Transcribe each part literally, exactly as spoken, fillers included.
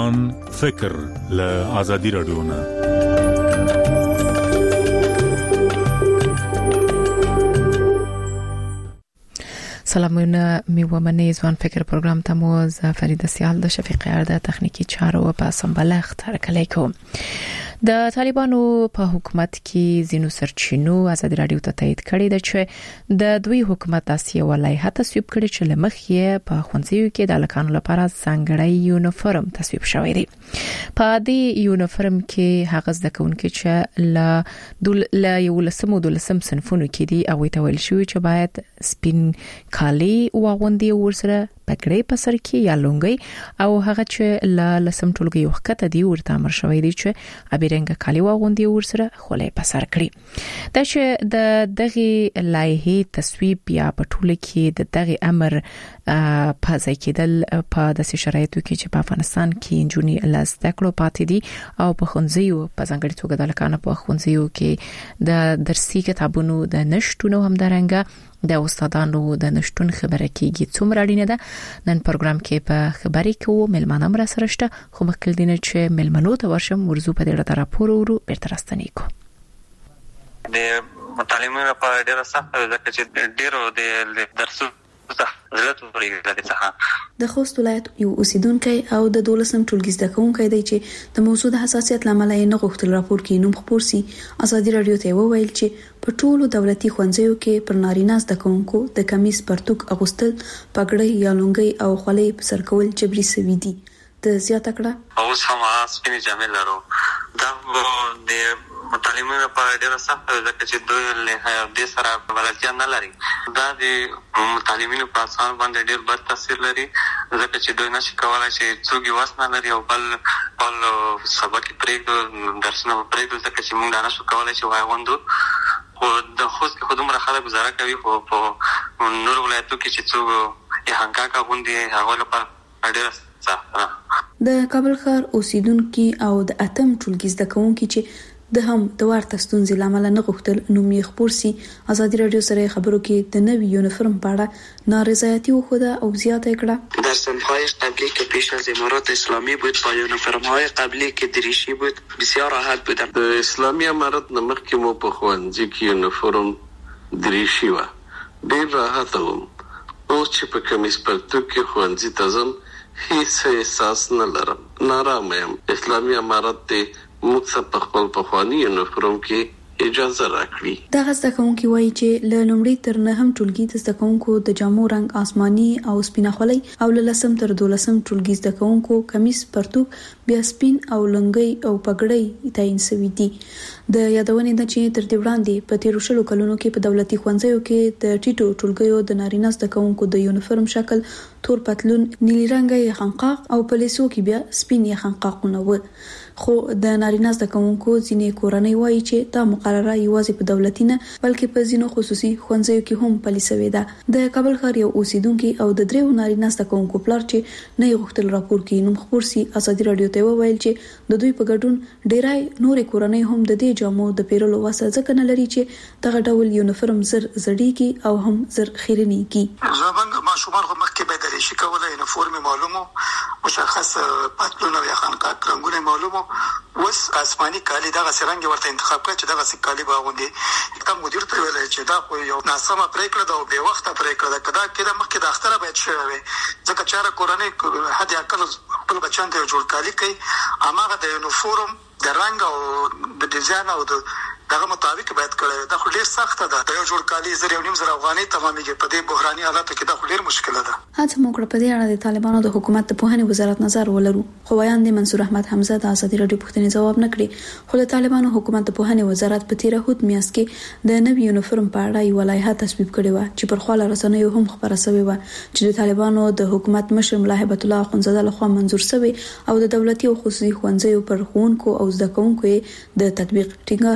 ځوان فکر له ازادي رادیو نه. سلامونه میومنه ځوان فکر پروګرام ته مو ز فرید سیال د شفیق ارده تخنیکی چارو په سمبلخ ترکلی کوم. د طالبانو په حکومت کې زینو سرچینو ازادي رادیو ته تایید کړی دی چې د دوی حکومت اساسي ولایت تصویب کړي چې لمخ یې په خوندزیو کې د لکانو لپاره ځانګړی یونیفورم تصویب شوی دی. په دې یونیفورم کې هغه ځکهونکي چې ل دول ل یو لسمو دولسم صنفونو کې دي او ته ویل شوی چې باید سپین کالی واغوندي ورسره پګړې په سر کې یا لونګي او هغه چې ل لسم ټولګي وخت دی ورته امر شوی دی چې ابيرنګ کالی واغوندي ورسره خولې په سر کړی. دا چې د دغه لایحې تصویب یا په ټوله کې د دغه امر په ځای کېدل په داسې شرایطو کې چې په افغانستان کې جونی لاس تکړو پاتې دي او په خونځیو په ځانګړي توګه د لکانو په خونځیو کې د درسي کتابونو د نشټونو هم درنګه د استادانو د نشټون خبره کیږي. څومره اړینه ده نن پروګرام کې په خبري کې ملمانه مر سره شته خو مخکې دینه چې ملمنو ته ورشم ورزو په دې اړه راپور ورو بیرته راستنې کو. د متعلمینو په ډیره سخت ده چې ډیرو د درسو د خوست ولایت یو اوسیدونکو او د دولسم ټولګي زده کوونکو دی چې د موضوع د حساسیت لامل یې نه غوښتل راپور کې نوم خپور سي. ازادي رادیو ته وویل چې په ټولو دولتي ښوونځیو کې پر نارینه زده کوونکو د کمیس پرتوګ اغوستل پګړۍ یا لونګۍ او خولۍ په سر کول جبري سوي دي. د زیاته کړه اوس هم سپینې جامې لرو. دا د متعلمینو په ډیره سخت ده چې دوی له دې سره بلدتیا نه لري. دا د متعلمینو په اساس باندې ډیر بد تاثیر لري ځکه چې دوی نشي کولای چې څوک یې وسنه لري او بل بل سبق پرېږدي درسونه پرېږدي ځکه چې موږ نه شو کولای چې واغوندو. خو د خوست کې خودمره خلک گزاره کوي خو په نور ولایتو کې چې څوک یې هنګا کوي هغه لپاره ډیر سخت. د کابل ښار اوسیدونکو او د اتم ټولګي زده کوونکو چې د هم د ورته ستونزې لامل نه غوښتل نوم یې خپور سي. ازادي رادیو سره خبرو کې د نوي یونیفورم په اړه نارضایتی وخوده او زیاته کړه. در صنف‌های قبلی که پیش از امارات اسلامی بود با یونیفرم‌های قبلی که دریشی بود بسیار راحت بودم. د اسلامی امارات نمخ کې مو په خوانځي کې یونیفورم دریشي و ډیر راحت وم. اوس چې په کمیس پرتوګ کې خوانځي تزم هیڅ احساس نه لرم. نارام یم. اسلامی امارات ته موږ په خپل پخوانی یونیفورم کې اجازه راکړي. دا زده کوونکي وایي چې له لومړي تر نهم ټولګي د زده کوونکو د جامو رنگ آسماني او سپینه خولۍ او له لسم تر دولسم ټولګي زده کوونکو کمیس پرتوګ بیا سپین او لنګۍ او پګړۍ تعین شوی دي. د یادونې د چې تر دې وړاندې په تیرو شلو کلونو کې په دولتي ښوونځیو کې د ټیټو ټولګیو د نارینه زده کوونکو د یونیفورم شکل تور پتلون نیلی رنګه یخنقاق او پولیسو کې بیا سپین یخنقاقونه و. خو د نارینه زده کوونکو ځینې کورنۍ وایي چې دا مقرره یوازې په دولتي نه بلکې په ځینو خصوصي ښوونځیو کې هم پلي شوې ده. د کابل ښار یو اوسیدونکو او د دریو نارینه زده کوونکو پلار چې نه غوښتل راپور کې نوم خپور سي ازادي رادیو ته وویل چې د دوی په ګډون ډیرای نورې کورنۍ هم د دې جامو د پیرلو واسه ځکه نه لري چې دغه ډول یونیفورم زر زړیږي او هم زر خیرنیږي. زمونږ ماشومان خو مخکې به درې شي کولای یونیفورم معلومو مشخص پتلون او یخنقاق رنگونه معلومو وس آسماني کالی دغه سرنګ ورته انتخاب کړ چې دغه کالی باغوندي. کله مدیر ته ویل چې دا خو یو ناسمه پریکړه ده او به وخته پریکړه ده کدا کده مخکې د اختره باید شوی وي ځکه چې را کورنۍ حد اقل خپل بچان ته جوړ کالی کوي اماغه د یونیفورم د رنگ او د ډیزاین او د دغه مطابق باید کړی. دا خو ډیر سخت ده. د یو جوړ کالی زر یو نیم زر افغاني تمامېږي په دې بحراني حالاتو کې. دا خو ډیر مشکل ده. هڅه موږ په دې اړه د طالبانو د حکومت د پوهنې وزارت نظر ولرو خو ویان دي منصور احمد حمزه د ازادي رادیو پوښتنې جواب نه کړی. خو د طالبانو حکومت د پوهنې وزارت په تیر هوت میاشت کې د نوي یونیفورم په اړه یو لایحه تصویب کړې و چې پر خواله رسنیو هم خبره شوې و چې د طالبانو د حکومت مشر ملا هیبت الله اخونزاده لخوا منظور شوی او د دولتي او خصوصي ښوونځیو پر ښوونکو او زده کوونکو د تطبیق ټینګار شوی و.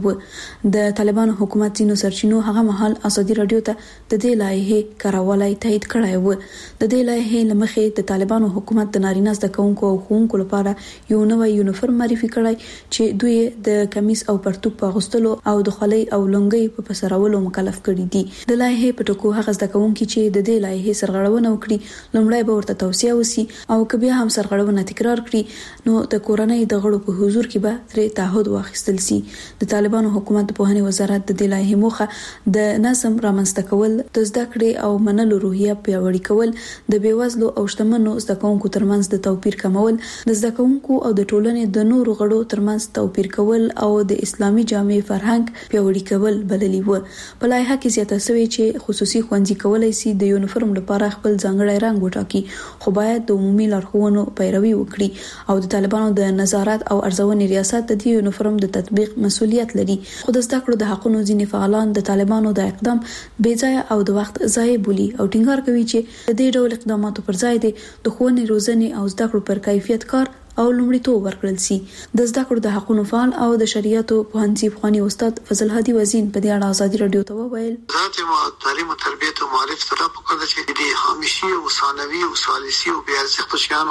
و د طالبانو حکومت ځینو سرچینو هغه مهال ازادي رادیو ته د دې لایحې کارولای تایید کړی و. د دې لایحې لمخې د طالبانو حکومت د نارینه زده کوونکو او ښوونکو لپاره یو نوی یونیفورم معرفي کړی چې دوی د کمیس او پرتوک په اغوستلو او د خولۍ او لنګۍ په پسرولو مکلف کړي دي. د لایحې په ټکو هغه زده کوونکي چې د دې لایحې سرغړونه وکړي لومړی به ورته توصیه وسی او که بیا هم سرغړونه تکرار کړي نو د کورنۍ د غړو په حضور کې به ترې تعهد واخیستل سي. د طالبانو حکومت د پوهنې وزارت د دې لایحې موخه د نظم رامنځته کول، د زده کړې او منلو روحیه پیاوړې کول، د بیوزلو او شتمنو زده کوونکو ترمنځ د توپیر کمول، د زده کوونکو او د ټولنې د نورو غړو ترمنځ توپیر کول او د اسلامي جامع فرهنګ پیاوړی کول بللی و. په لایحه کې زیاته شوی چې خصوصي ښوونځي کولای شي د یونیفورم لپاره خپل ځانګړی رنګ وټاکي، خو باید د عمومي لارښوونو پیروي وکړي او د طالبانو د نظارت او ارزونې ریاست د دې یونیفورم د تطبیق مسؤلیت لري. خو د زده کړو د حقونو ځینې فعالان د طالبانو د اقدام بې ځایه او د وخت ضایع بولي او ټینګار کوي چې د دې ډول اقداماتو پر ځای د ښوونې، روزنې او زده کړو پر کیفیت کار او لومړیتوب ورکړل سي. د زده کړو د حقونو فعال او د شریعتو پوهنځي پخوانی استاد فضل هادي وزین په دې اړه ازادي رادیو ته وویل: ذات ما تعلیم او تربیت او معرفت سره په کار چې د همیشي او ثانوي او ثالثي او بیا ارزښت شیانو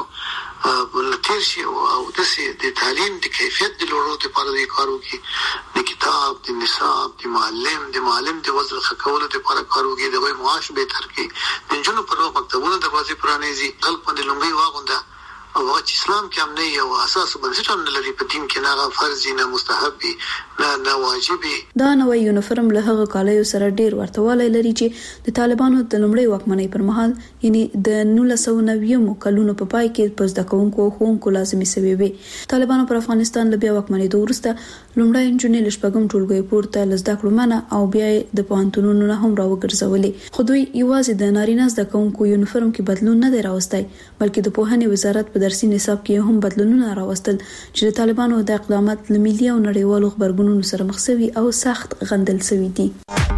ولتیر شي او د تعلیم د کیفیت د لوړولو لپاره د کارو کې د کتاب، د نصاب، د معلم، د معلم د وزن خکولو لپاره کارو کې د وای معاش به تر کې د جنونو پر مکتبونو دروازې پرانیزي، خلک باندې لومړی واغونده او چې اسلام کې هم نه یو اساس بنسټ هم نه لري، په دین کې نه فرض نه مستحب نه نه واجب. دا نوې یونیفورم له هغه کالیو سره ډیر ورتهوالی لري چې د طالبانو د لومړۍ واکمنۍ پر مهال یعنی د نولس سوه نوي کلونو په پای کې پر زده کوونکو او ښوونکو لازمي شوي وي. طالبانو پر افغانستان له بیا واکمنۍ وروسته لومړی نجونې له شپږم ټولګي پورته له زده کړو منع او بیا د پوهنتونونو نه هم راوګرځولې. خو دوی یوازې د نارینه زده کوونکو یونیفورم کې بدلون نه دی راوستی، بلکې د پوهنې وزارت په درسي نصاب کې هم بدلونونه راوستل چې د طالبانو د اقدامات له ملي او نړیوالو خبرګونونو سره مخ شوي او سخت غندل شوي دي.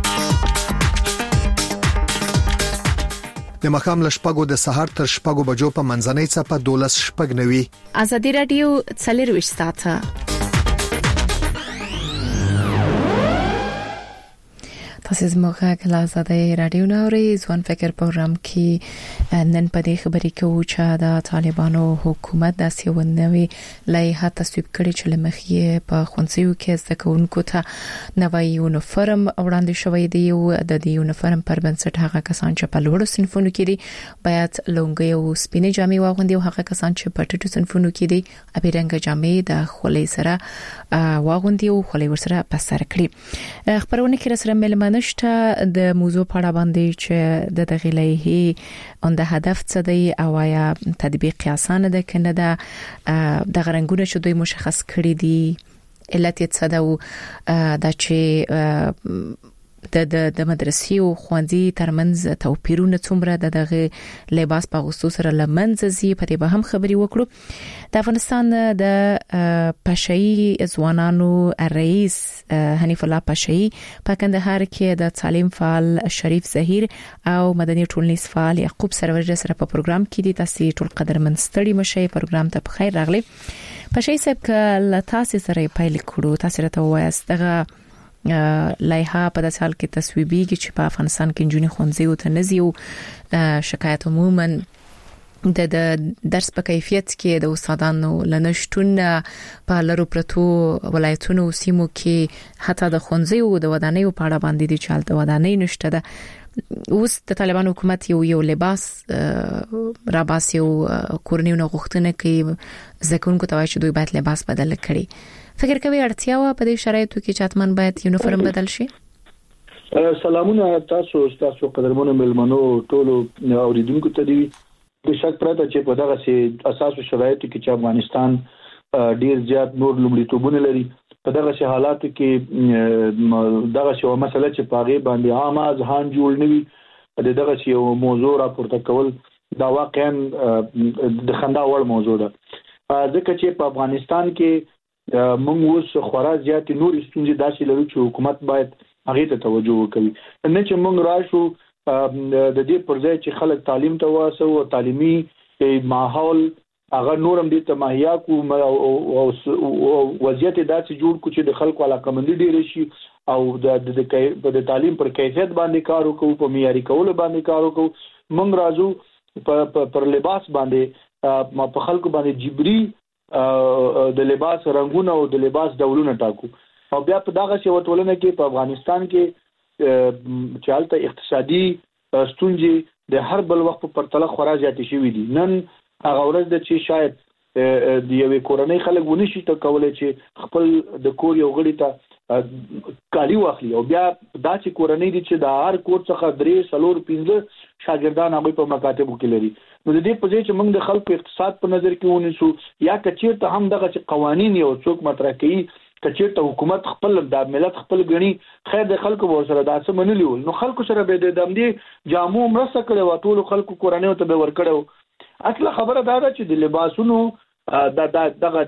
د مخام له شپږو د سهار تر شپږو بجو په منځنۍ څپه دولس شپږ نوي. ازادي رادیو څلرویشت ساعته تاسو زموږه کله آزادۍ رادیو نوري ځوان فکر پروګرام کې نن په دې خبرې کوو چې د طالبانو حکومت د سیونوي لایحه تصویب کړي چې لمخې په خونسیو کې زده کوونکو ته نوی یونیفورم وړاندې شوی دی او د دې یونیفورم پر بنسټ هغه کسان چې په لوړو صنفونو کې دي باید لونګي او سپینې جامې واغوندي او هغه کسان چې په ټیټو صنفونو کې دي ابي رنګ جامې د خولۍ سره واغوندي او خولۍ ورسره په سر کړي. خبرونه کې سره ملمنه نشته د موضوع په اړه باندې چې د دغه لایحې اند هدف څه دی او یا تطبیق آسان ده کنه ده د غرنګونه چې دوی مشخص کړی دي علت یې څه ده او د چې د د د مدرسې او ښوونځي ترمنځ توپیرونه څومره د دغه لباس په غوښتو سره لمنځ زی په دې به هم خبري وکړو. د افغانستان د پاشایي ځوانانو رئیس حنیف الله پاشایي په کندهار کې د تعلیم فعال شریف زهیر او مدني ټولنیز فعال یعقوب سرور سره په پروګرام کې دي. تاسو ټول قدرمن ستړي مشه پروګرام ته په خیر راغلي. پاشایي صاحب کله تاسو سره پیل کړو، تاسو راته وایست دغه لایحه په داسې حال کې تصویبیږي چې په افغانستان کې جنونی خونځي او تنزي او شکایت عموما د درس په کیفیت کې د استادانو لنشتون په لرو پرتو ولایتونو او سیمو کې حتی د خونځي او د ودانۍ په اړه باندې دي چې د ودانۍ نشته ده. اوس د طالبان حکومت یو یو لباس را باسي او کورنیو غوښتنه کوي ځکه ته وایي چې دوی باید لباس بدل کړي. فکر کوي اړتیا و په دې شرایطو کې چې اتمن باید یونیفورم بدل شي؟ سلامونه تاسو تاسو قدرمنو ملمنو ټولو اوریدونکو ته دی. په شک پراته چې په دغه سي اساسو شرایطو کې چې افغانستان ډیر زیات نور لومړیتوبونه لري، په دغه سي حالاتو کې دغه سي مسله چې پاغي باندې عامه ځهان جوړ نوي د دغه سي موضوع راپورته کول دا واقعا د خندا وړ موضوع ده، ځکه چې په افغانستان کې موږ اوس خورا زیات نور ستونزې داسې لرو چې حکومت باید هغه ته توجه وکړي. نه چې موږ راشو د دې پر ځای چې خلک تعلیم ته واسو او تعلیمي ماحول هغه نورم دې ته مهیا کو او وضعیت داسې جوړ کو چې د خلکو علاقمندي ډیر شي او د د تعلیم پر کیفیت باندې کار وکړو په معیاري کول باندې کار وکړو موږ راځو پر لباس باندې ما په خلکو باندې جبري د لباس رنگونه او د لباس ډولونه ټاکو او بیا په دغه شی وټولنه کې په افغانستان کې چالت اقتصادي ستونزې د هر بل وخت په پرتله خورا زیاتې شوې دي نن هغه ورځ د چې شاید د یوې کورنۍ خلک ونشي ته کولای چې خپل د کور یو غړي ته کالي واخلي او بیا دا چې کورنۍ دي چې د هر کور څخه درې څلور پنځه شاګردان هغه په مکاتبو کې لري نو د دې په ځای چې موږ د خلکو اقتصاد په نظر کې ونیسو یا کچیرته هم دغه چې قوانین یو څوک مطرح کوي کچیرته حکومت خپل د ملت خپل غني خیر د خلکو ور سره داسه منلی نو خلکو سره به د دمدي جامو مرسته کړي او ټول خلکو کورنۍ ته به ور کړو اصله خبره دا ده چې د لباسونو دا دغه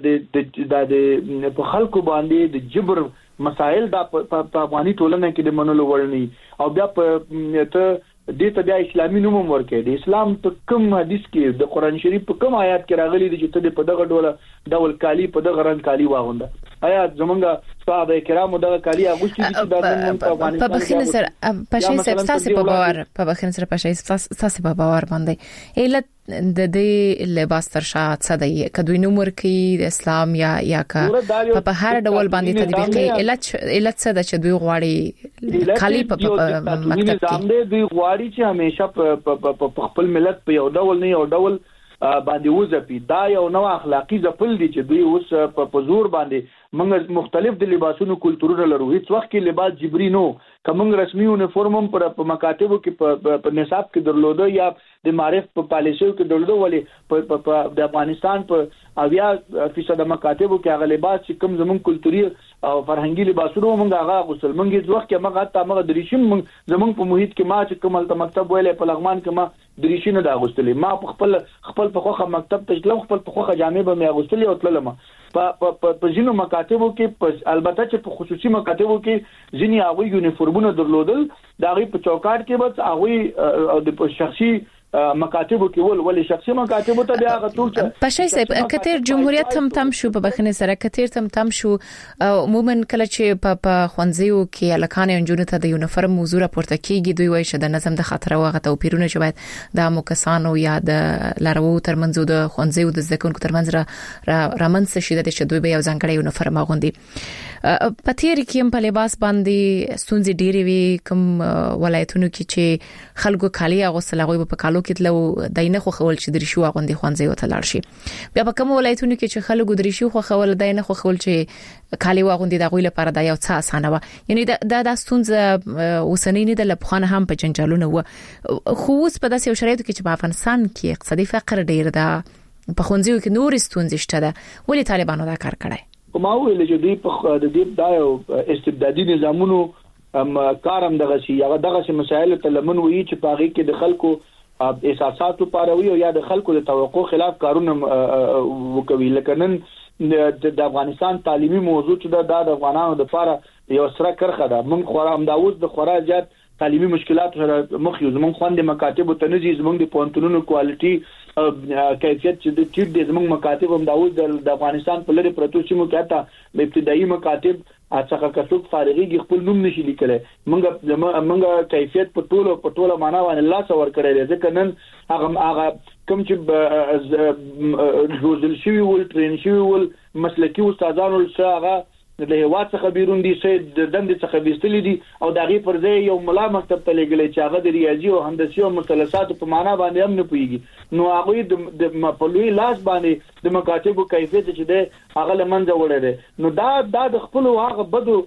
د د په خلکو باندې د جبر مسائل د په افغاني ټولنه کې د منلو ورني او بیا په ته د ته د اسلامي نوم ورکې د اسلام په کوم حدیث کې د قران شریف په کوم آیات کې راغلي دي چې ته په دغه ډول ډول کالی په دغه رنگ کالی واغونده آیا زمونږ صحابه کرامو دغه کالی اغوستي دي چې د افغانستان په بخښنه سره پښې سره تاسو په باور په بخښنه سره پښې تاسو په باور باندې علت د دې لباس تر شات صدې کدوې نوم ورکې د اسلام یا یا کا په هر ډول باندې تطبیقي علت علت څه د چې دوی غواړي کالی په مکتب کې دوی غواړي چې همیشه په خپل ملت په یو ډول نه یو ډول باندې وځپی دا یو نو اخلاقی ځپل دي چې دوی اوس په پزور باندې موږ مختلف د لباسونو کلتورونه لرو هیڅ وخت کې لباس جبري نو کوم رسمي یونیفورم پر په مکاتبو کې په نصاب کې درلوده یا د معرف په پالیسیو کې درلوده ولې په د افغانستان په اویا فیصد مکاتبو کې هغه لباس چې کوم زمون کلتوري او فرهنګي لباسونو موږ هغه غوسل موږ هیڅ وخت کې موږ حتی موږ درېشم زمون په محیط کې ما چې کومل ته مکتب ویلې په لغمان کې ما درېشنه دا غوستلې ما په خپل خپل په خوخه مکتب ته تلم خپل په خوخه جامې به مې غوستلې او تلم په په په ځینو مکاتبو کې البته چې په خصوصي مکاتبو کې ځینې هغه یونیفورمونه درلودل دا غي په چوکاټ کې بس هغه د شخصي مکاتبو کې ول ولې شخصي مکاتبو ته بیا غوښتل چې پښې صاحب کتیر جمهوریت هم تم شو په بخنه سره کتیر تم تم شو عموما کله چې په په خوانځیو کې الکان انجونو ته د یونیفورم موضوع راپورته کیږي دوی وایي چې د نظم د خطر او غته او پیرونه چې باید د مکسانو یا د لارو ترمنځ د خوانځیو د ځکونکو ترمنځ را رامنځ شي د چې دوی به یو ځانګړی یونیفورم غوندي پاتیر کې په لباس باندې ستونزې ډېری وي کوم ولایتونو کې چې خلکو کالی غوسه لغوي په کالو کې لو داینه خو خول چې درشو غوندي خوانځي او تلل شي بیا په کوم ولایتونو کې چې خلکو درشو خو خول داینه خو خول چې کالی واغوندي د غوي لپاره دا یو څه اسانه و یعنی دا د ستونزه وسنینې د لپخانه هم په جنجالونه و خو اوس په داسې شرایطو کې چې په افغانستان کې اقتصادي فقر ډیر ده په خوانځیو کې نور ستونزې شته ده ولې طالبانو دا کار کړی کومه ویل چې دوی په د دې دا یو استبدادي نظامونو ام کارم دغه شي هغه دغه شي مسایل ته لمن وی چې پاغي کې د خلکو احساسات پاروي او یا د خلکو د توقع خلاف کارونه وکوي لکه نن د افغانستان تعلیمي موضوع چې د افغانانو د لپاره یو سره کرخه ده موږ خورا همداوز د خورا زیات تعلیمي مشکلات سره مخ یو زموږ خوند مکاتب ته نزي زموږ د پونتونونو کوالټي کیفیت چې د ټیټ د زموږ مکاتب همداوز د افغانستان په لری پروتو سیمو کې تا ابتدایي مکاتب اڅخه کڅوک فارغي خپل نوم نشي لیکلای موږ موږ کیفیت په ټولو په ټوله معنا باندې الله څور کړی ځکه نن هغه هغه کوم چې روزل شوی ول ټرین شوی ول مسلکی استادانو هغه د هوا څخه بیرون دي چې د دند څخه بیستلې دي او دغه پر ځای یو ملا مکتب ته لګلې چې هغه د ریاضي او هندسي او مثلثات په معنا باندې هم نه پويږي نو هغه د مپلوي لاس باندې د مکاتبو کیفیت چې ده هغه لمنځه وړي دي نو دا د خپل هغه بدو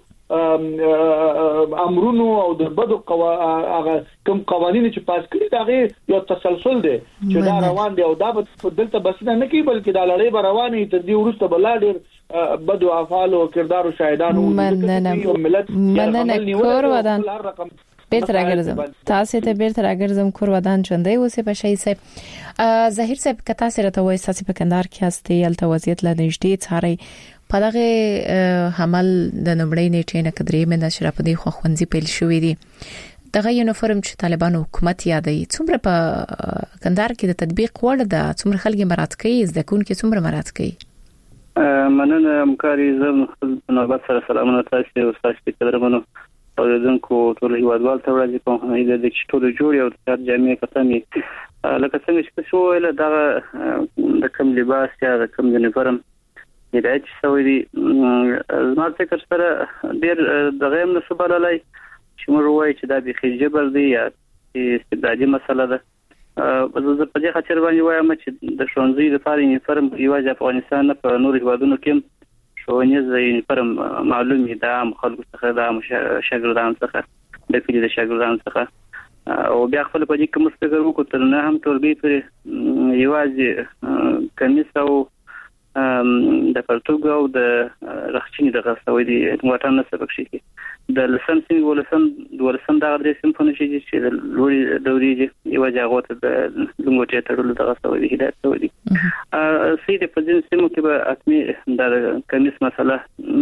امرونو او د بدو هغه کوم قوانين چې پاس کړی دا یو تسلسل دی چې دا روان دی او دا په دلته بس نه کی بلکې دا لړۍ به روانه تر دې ورسته بل ډېر بدو افعال او کردار او شاهدانو مننه کور ودان بیرته راګرځم تاسو ته بیرته راګرځم کور ودان چوندې اوسه په شي سه ظاهر صاحب کتا سره ته وای ساسي په کندهار کې هستي الته وضعیت لا نږدې څاري په دغه حمل د نمړې نیټې نه کډرې مې نشره په دې خو خوندې پیل شوې دي دغه یونیفورم چې طالبانو حکومت یادوي څومره په کندهار کې د تطبیق وړ ده، څومره خلک مراد کوي، زده کوونکي څومره مراد کوي؟ مننه همکاري، زه په نوبت سره سلامونه تاسو او تاسو قدرمنو اوریدونکو ټول هیوادوال ته وړاندې کوم. هیله ده چې ټول جوړ یو د جامع کتنې لکه څنګه چې څه ویل دا د کوم لباس یا د کوم یونیفورم هدایت شوی دی. زما فکر سره ډیر دغه هم نسبه لای چې موږ وایو چې دا به جبر دی یا استبدادي مسله ده. زه په دې خاطر باندې وایم چې د ښوونځي لپاره یونیفورم یوازې افغانستان نه په نور هیوادونو کې ښوونیز یونیفورم معلومي ده خلکو څخه د شاګردانو څخه د کلی د شاګردانو څخه او بیا خپل په دې کې مستقر وکړو تر نه هم ټولګي پر یوازې کمیس او د پرتوګ او د رخچینې د غسوي دي موټر نه سبق شي د لسم سن ولسم ولسم د غدري سمفوني شي چې د لوري دوري یوازې هغه ته د لنګوټه تړلو د غسوي هدایت شوی دي. سیده په دې سیمو کې به اتمي د کمیس مسله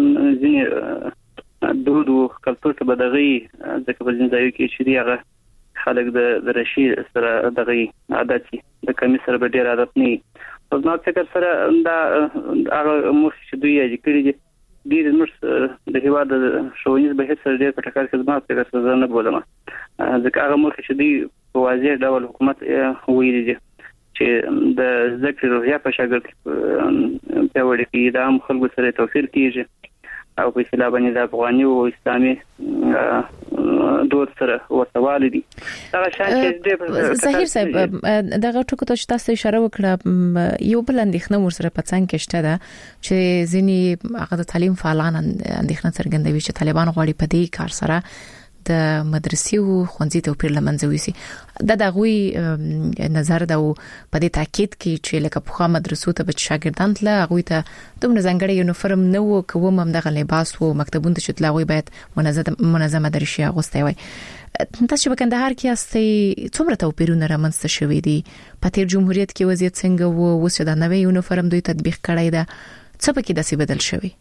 ځینې دودو کلتور ته بدغي ځکه په دې ځای کې چې هغه خلک د رشي سره دغه عادت د کمیس سره به ډیر عادت نه او نو فکر سره دا هغه مخ چې دوی یې کړی دي ډیر نور د هیواد شوونیز به هیڅ ډیر په ټکر کې زما فکر سره نه بولم ځکه هغه مخ چې دوی په واضح ډول حکومت ویلي دي چې د ذکر روحیه په شاګرد په وړي کې د عام خلکو سره توفیر کیږي او په خلاف باندې د افغاني او اسلامي دود سره ورتوالي دي. دا شان چې ظاهر صاحب دغه ټکو ته تاسو اشاره وکړه یو بل اندېښنه ورسره په څنګه کې شته ده چې ځینی هغه د تعلیم فعالان اندېښنه څرګندوي چې طالبان غواړي په دې کار سره د مدرسې او ښوونځي توپیر لمنځه ويسي. دا د غوي نظر دا په دې تاکید کې چې لکه په خوا مدرسو ته بچ شاګردان له غوي ته دومره ځانګړی یونیفورم نه وو کوم هم دغه لباس وو مکتبونه ته چې غوي باید منظم منظمه درشي اغوستي وي. تاسو په کندهار کې استي څومره توپیرونه رامنځته شوي دي؟ په تیر جمهوریت کې وضعیت څنګه وو؟ اوس دا نوې یونیفورم دوی تطبیق کړی دا څه په کې داسې بدل شوی؟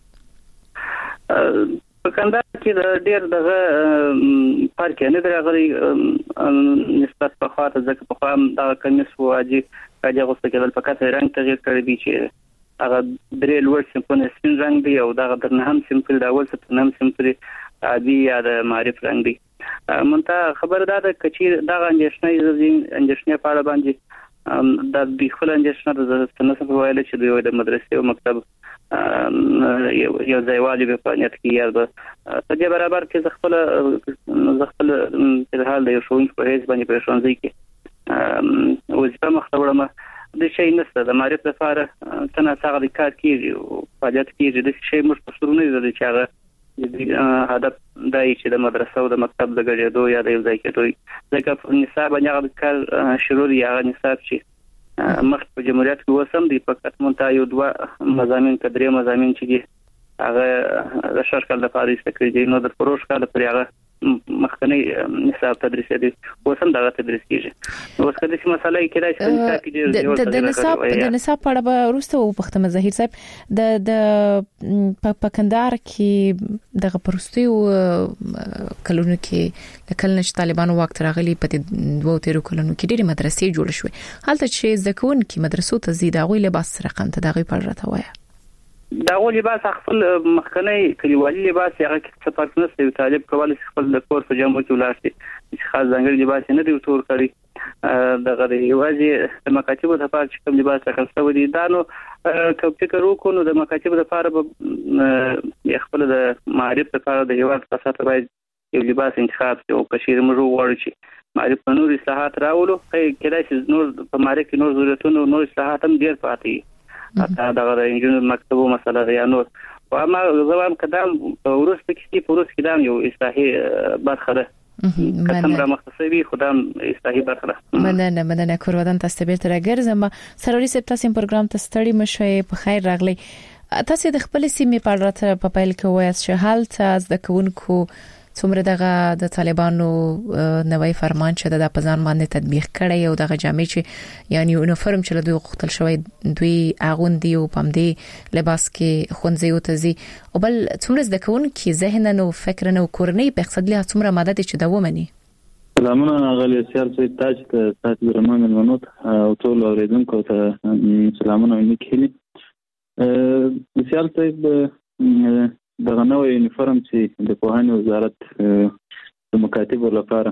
په کندهار کې د ډیر دغه پارک نه درغلي نسبت په خاطر ځکه په خام د کمیس واجی کاجه غوسته کېدل فقط رنگ تغیر کړی دی چې هغه درې لوړ سمپل سپین رنگ دی او دغه درنه هم سمپل دا ول څه هم سمپل عادي یا د معرف رنگ دی. مونته خبردار ده چې دغه اندیشنې زین اندیشنې په اړه باندې د بخل اندیشنې د څنګه په وایي چې دوی د مدرسې او مکتب یو ځایوالي په نیت کې یاد په دې برابر کې خپل خپل په حال د یو شوونکو په هیڅ باندې په ښوونځي کې وظیفه مخته د شي نسته د معرفت لپاره څنګه څنګه د کار کیږي او فعالیت کیږي د شي مش په سرونه دي چې هغه هدف دای چې د مدرسې او د مکتب د ګډېدو یا د یو ځای کېدو ځکه په نصاب باندې هغه کار شروع یا نصاب چې مخ په جمهوریت کې وسم دی فقط مونږ یو دوه مضامین کډري مضامین چې دي هغه د شرکل د فارس تکریدي نو د پروش کال پر هغه مخکنی نصاب تدریس دي وسم دغه تدریس کیږي نو څه د مسالې کې راځي د نصاب د نصاب په اړه ورسته او پختمه ظاهر صاحب د د په کندهار کې دغه پرستي او کلونو کې د کلنش طالبانو وخت راغلي په دوه تیرو کلونو کې ډېری مدرسې جوړ شوې حالت چې ځکون کې مدرسو ته زیاده غوي لباس رقم ته دغه په اړه راوي دا غو لباس خپل مخکنی کلیوالي لباس هغه کې څه فرق نشته یو طالب کولای شي خپل د کور په جامو کې ولاړ شي چې خاص ځانګړي لباس نه دی تور کړی دغه دی واځي د مکاتبو د پاره چې کوم لباس راکړل دي دا نو کوم فکر وکړو د مکاتبو د پاره خپل د معرفت لپاره د هیواد په ساته باید یو لباس انتخاب او په شیر موږ وړو چې معرفت نور اصلاحات راولو کله چې نور په معرفت کې نور ضرورتونو نور اصلاحات هم ډیر پاتې اته دا د انجینر مکتبو مسله ده یا نور او ما زوام کدام ورس کې په ورس کې دا یو اصلاحي برخه ده کتم را مختصوي خدام اصلاحي برخه ده مننه مننه کورودان تاسو به تر ګرځم سروري سپتاسیم پروګرام ته ستړي مشوي په خیر راغلي تاسو د خپل سیمې په اړه په پیل کې وایي چې حالت از د کوونکو څومره دغه د طالبانو نوې فرمان چې د پزان باندې تطبیق کړي او دغه جامع چې یعنی یونیفورم چې دوی غوښتل شوی دوی اغوندي او پم دي لباس کې خونځي او تزي او بل څومره د کوونکو ذهن او فکر او کورنۍ په اقتصادي څومره مدد چې دا ومني سلامونه غالي سیال سید تاج ته تاسو درمان منوت او ټول اوریدونکو ته سلامونه وکړي. سیال سید د غنوې یونیفورم چې د پوهنې وزارت د مکاتبو لپاره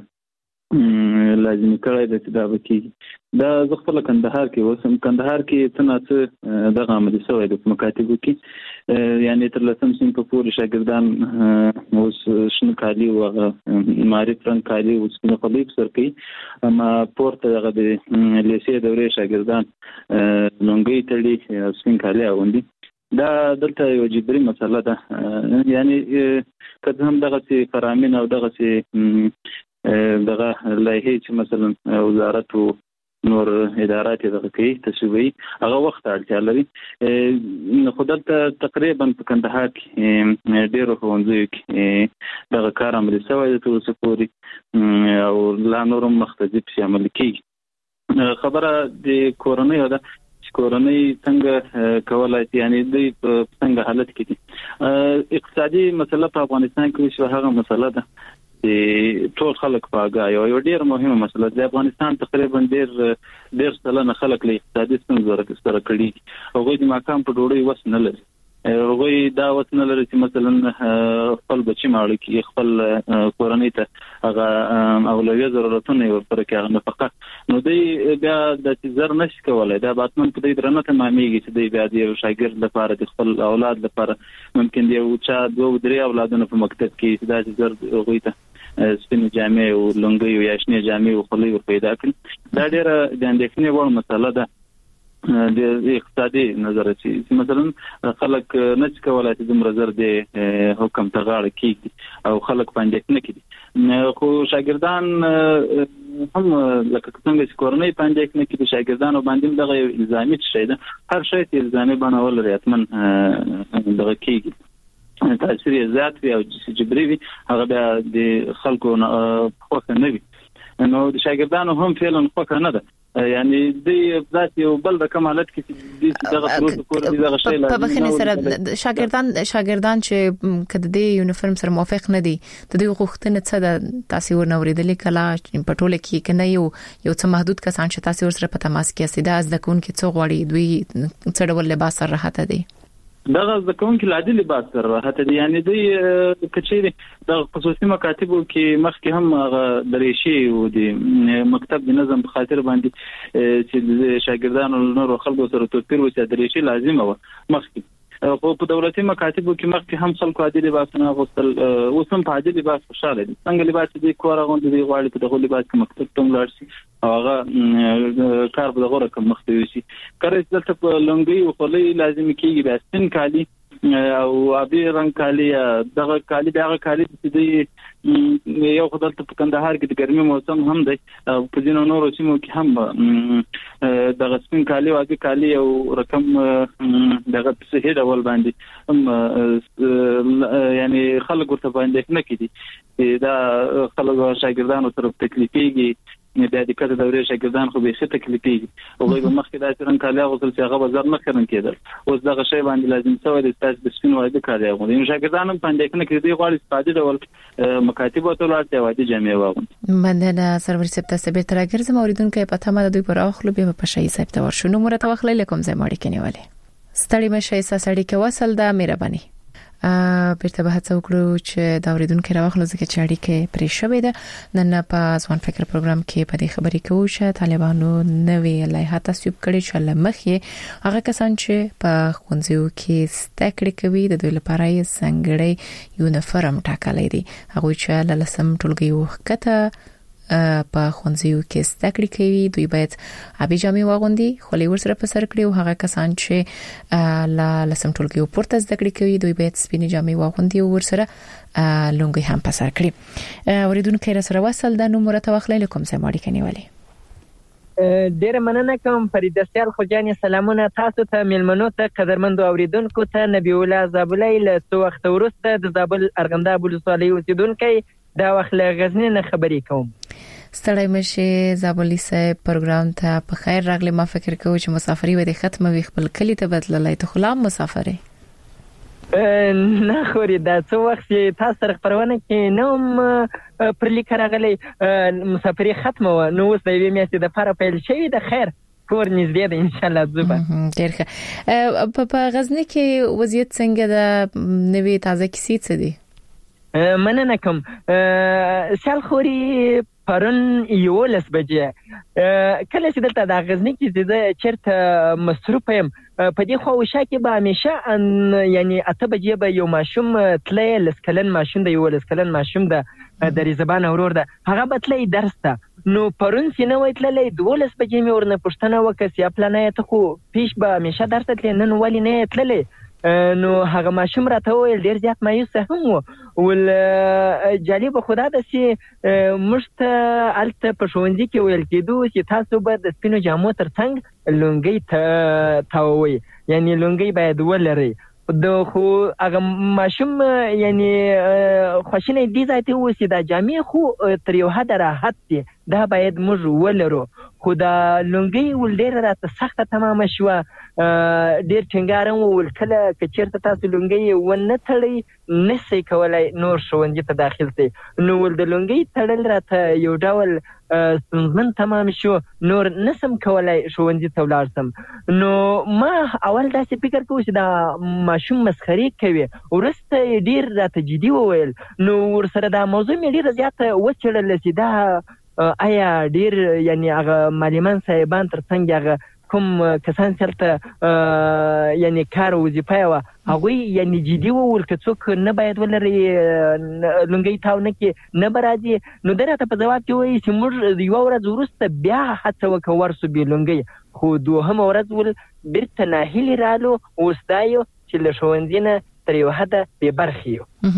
لازم کړی د تدابیر کې دا زه خپل کندهار کې وسم کندهار کې تناسب د عملي سوی د مکاتبو کې یعنی تر لسم سین په پورې شاګردان اوس شنو کالي او معرفت رنګ کالي او سپینه خولۍ سر کوي اما پورته دغه د لیسې دورې شاګردان لونګي تړي سپین کالي اغوندي. دا دلته یو جبري مسله ده یعنی کله هم دغه چې فرامین او دغه چې دغه لایحه چې مثلا وزارت او نور ادارات دغه کوي تشویقي هغه وخت اړتیا لري. خو دلته تقریبا په کندهار کې ډېر ښوونځیو کې دغه کار عملي شوی دی تر اوسه پورې او لا نور مختلف شي عملي کېږي. خبره د کورنۍ ده چې کورنۍ څنګه کولای شي یعنی د څنګه حالت کې دي. اقتصادي مسله په افغانستان کې شو هغه مسله ده ټول خلک پاګا یو یو ډیر مهمه مسله ده. افغانستان تقریبا ډیر ډیر سلنه خلک له اقتصادي ستونزو سره کړي او غوډي ماکام په ډوړې وس نه لري. هغوی دا وس نه لري چې مثلا خپل بچي ماړه کې خپل کورنۍ ته هغه اولویت ضرورتونه ورپره کې هغه نفقه نو دوی بیا د زر نشي کولای. دا باتمن په دې درنه تمامېږي چې دوی بیا د شاګرد لپاره د خپل اولاد لپاره ممکن دی او چا دوه درې اولادونه په مکتب کې دا زر هغوی ته سپین جامې او لونګي او یاشنې جامې او خولۍ ور پیدا کړي. دا ډېره د اندېښنې وړ مسله ده د اقتصادي نظر چې مثلا خلک نه کولای چې دومره زر د حکم ته غاړه کېږي او خلک باندې نه کېږي. خو شاګردان هم لکه څنګه چې کورنۍ باندې نه کېږي شاګردانو باندې دغه الزامي شي ده هر شی چې الزامي باندې ولري اتمن دغه کېږي تاثیر زیات وي او جبري وي هغه بیا د خلکو خوښ نه وي. نو د شاګردانو هم فعلا خوښ نه ده یعنی د ذات یو بل رقم حالت کې د دغه پروت کور دغه شی په بخنه سره شاګردان شاګردان چې کده د یونیفورم سره موافق نه دي د دوی غوښتنه څه ده تاسو ورنوریدلې کله په ټوله کې کنه یو یو څه محدود کسان چې تاسو سره په تماس کې سیده از د کون کې څو غوړي دوی څه ډول لباس راحت دي دغه ځکون کې لادي لباس سره راحت دي یعنی دوی کچېری د خصوصي مکاتبو کې مخکې هم درېشي او د مکتب د نظم په خاطر باندې چې شاګردانو نور خلکو سره توپیر وسه درېشي لازمه و مخکې خو په دولتي مکاتبو کې مخکې هم خلکو عادي لباسونه غوښتل اوس هم په عادي لباس خوشاله دي. څنګه لباس دي کور غوندي دی غواړي په دغه لباس کې مکتب ته ولاړ شي او هغه کار په دغه رقم مخته وي. کله چې دلته په لونګي او خولۍ لازم کېږي بیا سپین کالي او ابي رنگ کالي دغه کالي دغه کالي چې دی یو خدای ته په کندهار کې د ګرمي موسم هم دی په ځینو نورو سیمو کې هم دغه سپین کالي او ابي کالي او رقم دغه په هډ اول باندې هم یعنی خلک ورته باندې نه کېدي دا خلک شاګردانو طرف تکلیفيږي بیا د کته دورې شاګردان خو به څه تکلیفيږي او به مخکې دا څنګه کالي غوښتل چې هغه بازار نه کړن کېدل اوس دغه شی باندې لازم څه د تاسو د سپین واده کالي غوښتل نو شاګردان هم باندې نه کېدي غواړي سپاده ډول مکاتب ته لاړ واده جامې واغون مننه سرور سپت سبه تر ګرځم اوریدونکو په تمه د دوی پر اخلو به په شي سپت ورشنو مرته وخلې لکم زې ماړي کنيواله ستړي مشه سړی کې وصل ده مهرباني بیرته به هڅه وکړو چې دا اوریدونکو راوخلو ځکه چې اړیکه پرې شوې ده نن په ځوان فکر پروګرام کې په دې خبرې کوو چې طالبانو نوې لایحه تصویب کړې چې لمخې هغه کسان چې په ښوونځیو کې زده کړې کوي د دوی لپاره یې څنګهړی یونیفورم ټاکلی دی هغه چې له لسم ټولګي وخته په ښوونځیو کې زده کړې کوي دوی باید ابي جامې واغوندي خولۍ ورسره په سر کړي او هغه کسان چې لا لسم ټولګي پورته زده کړې کوي دوی باید سپینې جامې واغوندي او ورسره لونګي هم په سر کړي. اوریدونکو را سره وصل د نو مرته وخلې لکم سه ماړي کنيواله ډیر مننه کوم فریده سیال خو جان سلامونه تاسو ته ملمنو ته قدرمنو اوریدونکو ته نبی الله زابلای له څو وخت ورسته د زابل ارغنده بولسوالۍ اوسیدونکو دا وخت له غزنی نه خبرې کوم. ستړی مشه زابلی صاحب پروګرام ته په خیر راغلی ما فکر کوم چې مسافری و دې ختمه وي خپل کلی ته بدللای ته خلا مسافره نه خوري دا څو وخت چې تاسو سره خبرونه کې نوم پر لیک راغلی مسافري ختمه و نو اوس د یوې میاشتې دپاره پیل شوي د خیر کور نږدې ده ان شاء الله زه به ډېر ښه. په غزني کې وضعیت څنګه ده؟ نوې تازه کیسې څه دي؟ مننه کوم. سیال خوري پرون یولس بجې کله چې دلته د غزني کې زه چېرته مصروف یم په دې خوا وشا کې به همیشه یعنی اته بجې به یو ماشوم تلی لس کلن ماشوم د یولس کلن ماشوم د د ریزبان ورور ده هغه به تلی درس ته نو پرون چې نه وای تللی دولس بجې مې ورنه پوښتنه وکړه چې یا پلانه ته خو پیش به همیشه درس ته تللی نن ولې نه تللی نو هغه ماشوم راته وویل ډېر زیات مایوسه هم و ول جالبه خو دا ده چې موږ ته هلته په ښوونځي کې ویل کېدو چې تاسو به د سپینو جامو تر څنګ لونګۍ تاووئ یعنی لونګۍ باید ولرئ د خو هغه ماشوم یعنی خواشینی دې ځای ته اوسي دا جامې خو تر یو حده راحت دي دا باید موږ ولرو خو دا لونګۍ ول ډېره راته سخته تمامه شوه ډېر ټینګار هم وویل کله که چېرته تاسو لونګۍ ونه تړئ نشئ کولی نور ښوونځي ته داخل شئ نو ول د لونګۍ تړل راته یو ډول ستونزمن تمام شو نور نسم کولی ښوونځي ته ولاړ شم نو ما اول داسې فکر کوو چې دا ماشوم مسخرې کوي وروسته یې ډېر راته جدي وویل نو ورسره دا موضوع مې ډېره زیاته وڅېړله چې دا آیا ډېر یعنی هغه معلمان صاحبان تر څنګ هغه کوم کسان چلته یعنی کار وظیفه وه هغوی یعنی جدي وویل که څوک نه باید ولري لونګۍ تاو نه کړي نه به راځي نو ده راته په ځواب کې وایي چې موږ یوه ورځ وروسته بیا هڅه وکړه ورسو بې لونګۍ خو دوهمه ورځ ول بیرته ناهیلي رالو اوس دا یو چې له ښوونځي نه تر یو حده بې برخې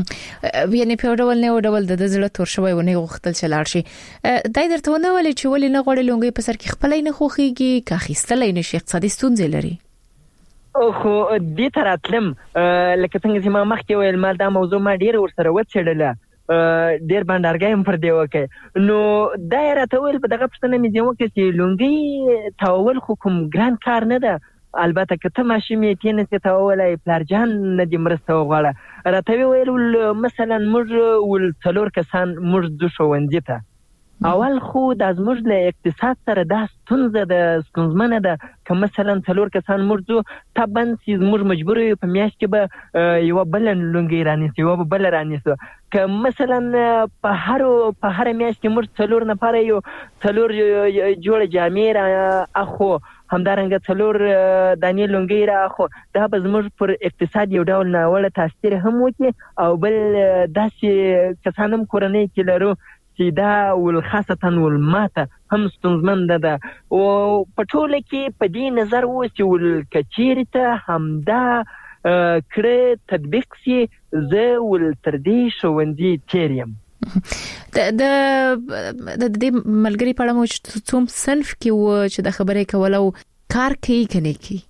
یو یعنې په یو ډول نه یو ډول د ده زړه تور شوی ونه غوښتل چې لاړ شي دا یې درته ونه ویلې چې ولې نه غواړې لونګۍ په سر کې خپله یې نه خوښېږي که اخیستلی نه شي اقتصادي ستونزې لري خو دې ته راتلم لکه څنګه چې ما مخکې ویل ما دا موضوع ما ډېره ورسره وڅېړله ډېر بانډارګۍ هم پر دې وکړی نو دا یې راته ویل په دغه پوښتنه مې ځینې وکړه چې لونګۍ تاوول خو کوم ګران کار نه ده البته که ته ماشوم یې ته نسې تاوولی پلارجان نه دې مرسته وغواړه راته ویې ویل مثلا موږ ول څلور کسان موږ ځو ښوونځي ته اول خو دا زموږ له اقتصاد سره دا ستونزه ده ستونزمنه ده که مثلا څلور کسان موږ ځو طبعا چې موږ مجبور یو په میاشت کې به یوه بله لونګۍ رانیسو یوه به بله رانیسو که مثلا په هرو په هره میاشت کې موږ څلور نفره یو څلور جوړه جامې را اخو همدارنګه څلور دانې لونګۍ را اخو دا به زموږ پر اقتصاد یو ډول ناوړه تاثیر هم وکړي او بل داسې کسان هم کورنۍ کې لرو چې دا ول خاصتا ول ماته هم ستونزمنده ده او په ټوله کې په دې نظر و چې ول که چیرې ته همدا کړه تطبیق سي زه ول تر دې ښوونځي تېر یم د د دې ملګري په اړه مو څوم صنف کې و چې د خبرې کول او کار کوي که نه کوي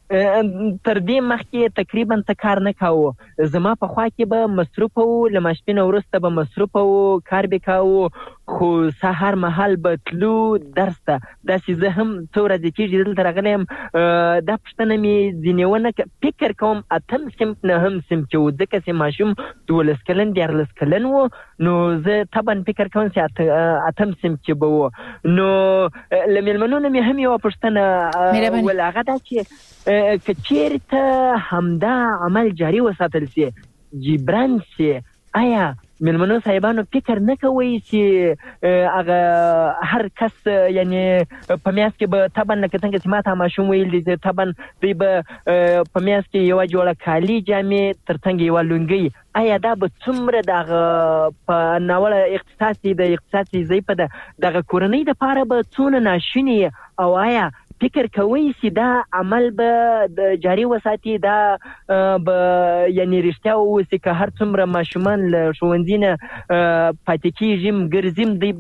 تر دې مخکې تقریبا ته کار نه کاوه زما په خوا کې به مصروفه وو له ماسپښینه وروسته به مصروفه وو کار به کاوه خو سهار مهال به تلو درس ته داسې زه هم څو ورځې کېږي دلته راغلی یم دا پوښتنه مې ځینې ونه فکر کوم اتم صنف نه هم صنف کې و ځکه چې ماشوم دولس کلن دیارلس کلن و نو زه طبعا فکر کوم چې اتم صنف کې به و نو له مېلمنو نه مې هم یوه پوښتنه ول هغه دا چې که چیرته همدا عمل جاری وساتل سي جبران سي آیا مېلمنو صاحبانو فکر نه کوي چې هغه هر کس یعنی په میاشت کې به طبعا لکه څنګه چې ما ته ماشوم ویل دي چې طبعا دوی به په میاشت کې یوه جوړه کالي جامې تر څنګ یوه لونګۍ آیا دا به څومره دغه په ناوړه اقتصاد د اقتصاد ضعیفه ده دغه کورنۍ دپاره به څونه ناشونې او آیا فکر کوي چې دا عمل به د جاری وساتي دا به یعنی رښتیا ووسي که هر څومره ماشومان له ښوونځي نه پاتې کېږي ګرځیم دوی به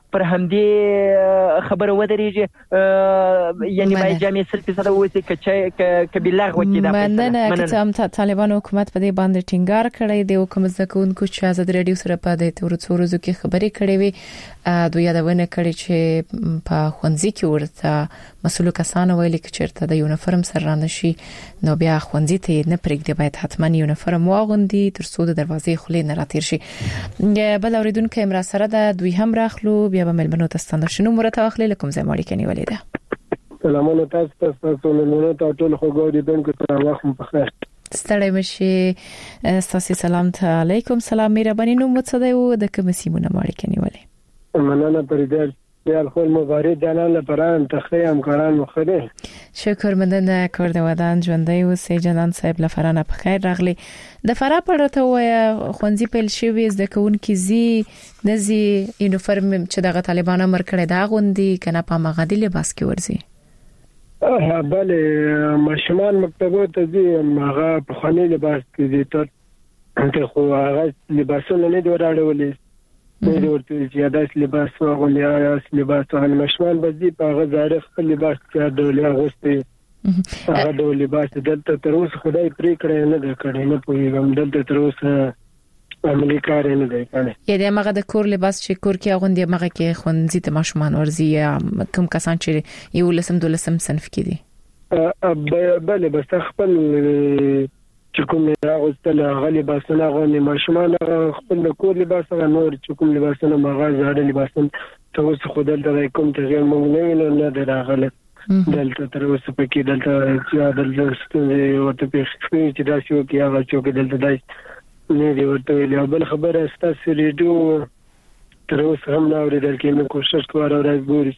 پر همدې خبره ودرېږي یعنی باید جامع سل فیصد اوسي چې کبیلغ وکړي دا مننه چې هم طالبان حکومت په دې باندې ټینګار کړی دی او کوم ځکهونکو چې آزاد رادیو سره په دې تور څو ورځو کې خبرې کړې وي دوی یادونه کړې چې په خوندزي کې ورته مسؤل کسان ویلي چې چیرته د یونیفورم سره رانشي نو بیا خوندزي ته نه پرېږدي باید حتما یونیفورم واغوندي تر څو د دروازې خلې نه راتیر شي. بل اوریدونکو امرا سره د دوی هم راخلو بیا به ملمنو تستند شنو مرته واخلې لکم زموږ کې نیولې ده. سلامونه تاسو ته تاسو ملمنو ته ټول خو ګورېدونکو ته وخت په خیر. ستړی مشي تاسو سلام علیکم. سلام مهرباني نو متصدی او د کوم سیمونه مړ کې نیولې. مننه پرېدل یا خپل مبارک جانان لپاره تخری همکاران مخره. شکر مننه کور د ودان ژوندۍ او سي جنان صاحب لپاره نه بخیر راغلي. د فرا پړته وای خونځي پیل شوی د کون کی زی نزي یونیفورم چې د طالبانو مر کړه دا غوندي کنه په مغادي لباس کې ورزي. اه بله مشمان مکتبو ته دي هغه په خاني لباس کې دي ته خو هغه لباسونه نه دی وراړولې نه ورته چې داس لباس واغوندي یا لباس هغه مشمان بزي په هغه ظاهر خپل لباس چې ډول غوستي هغه ډول لباس دلته تر اوسه خدای پرې کړی نه دی کړی نه پوهیږم دلته تر اوسه عملي کار نه دی کړی. یعنی هغه د کور لباس چې کور کې غوندي هغه کې خونځي ته مشمان ورزي یا کوم کسان چې یو لسم دولسم صنف کې دي. بله بس خپل چې کوم راغستل غلي باسنه غونې ماشومان خپل کور لباس غو نور چې کوم لباسونه مغاز زړه لباسونه ته اوس خدای د کوم تغیر مونږ نه ویل نه دراغله دلته تر اوسه پکې دلته چې دلته ستاسو ورته پیښې چې دا شو کې هغه چې دلته دای نه دی ورته ویل بل خبره ستاسو ریډیو تر اوسه هم نه اورېدل کې نو کوشش کوم راځي ګوري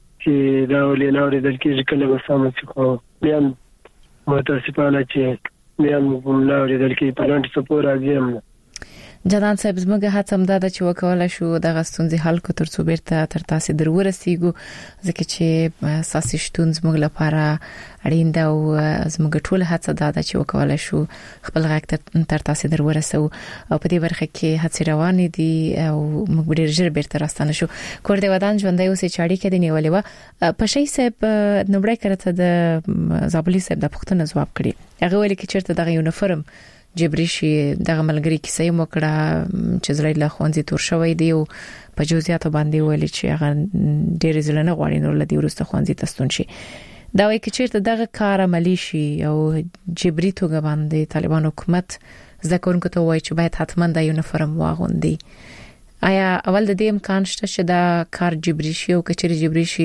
چې دا ولې نه اورېدل کې کله به سم شي خو بیا متاسفانه چې بیا موږ نه اورېدل کې په لاندې سپور راځي. جنان صاحب زموږه هڅه هم ده چې وکول شو د غستونځي حل کو تر څو بیرته تر تاسو درورسیږو ځکه چې اساسي شتون زموږ لپاره اړین ده او زموږ ټول هڅه ده چې وکول شو خپل غږ تر تاسو درورسو او په دې برخه کې هڅه روانې دي او موږ ډیر ژر بیرته راستنه شو. کور د ودان ژوندۍ اوسې چاړي کې دی نیولې و په شي صاحب نوبړی کړته د زابلی صاحب د پښتنه جواب کړی هغه ویل کې چیرته د یونیفورم جبري شي دغه ملګری کیسې موکړه چې زړی له خوندې تور شوی دی او په جزئیاتو باندې ویل چې هغه ډېر ځلنه غواړي نور لدی ورسته خوندې تستون شي دا وایي چې چیرته دغه کار عملی شي او جبري توګه باندې طالبان حکومت ځکهونکو ته وایي چې باید حتما د یونیفورم واغوندي. آیا اول د دې امکان شته چې دا کار جبري شي او کچري جبري شي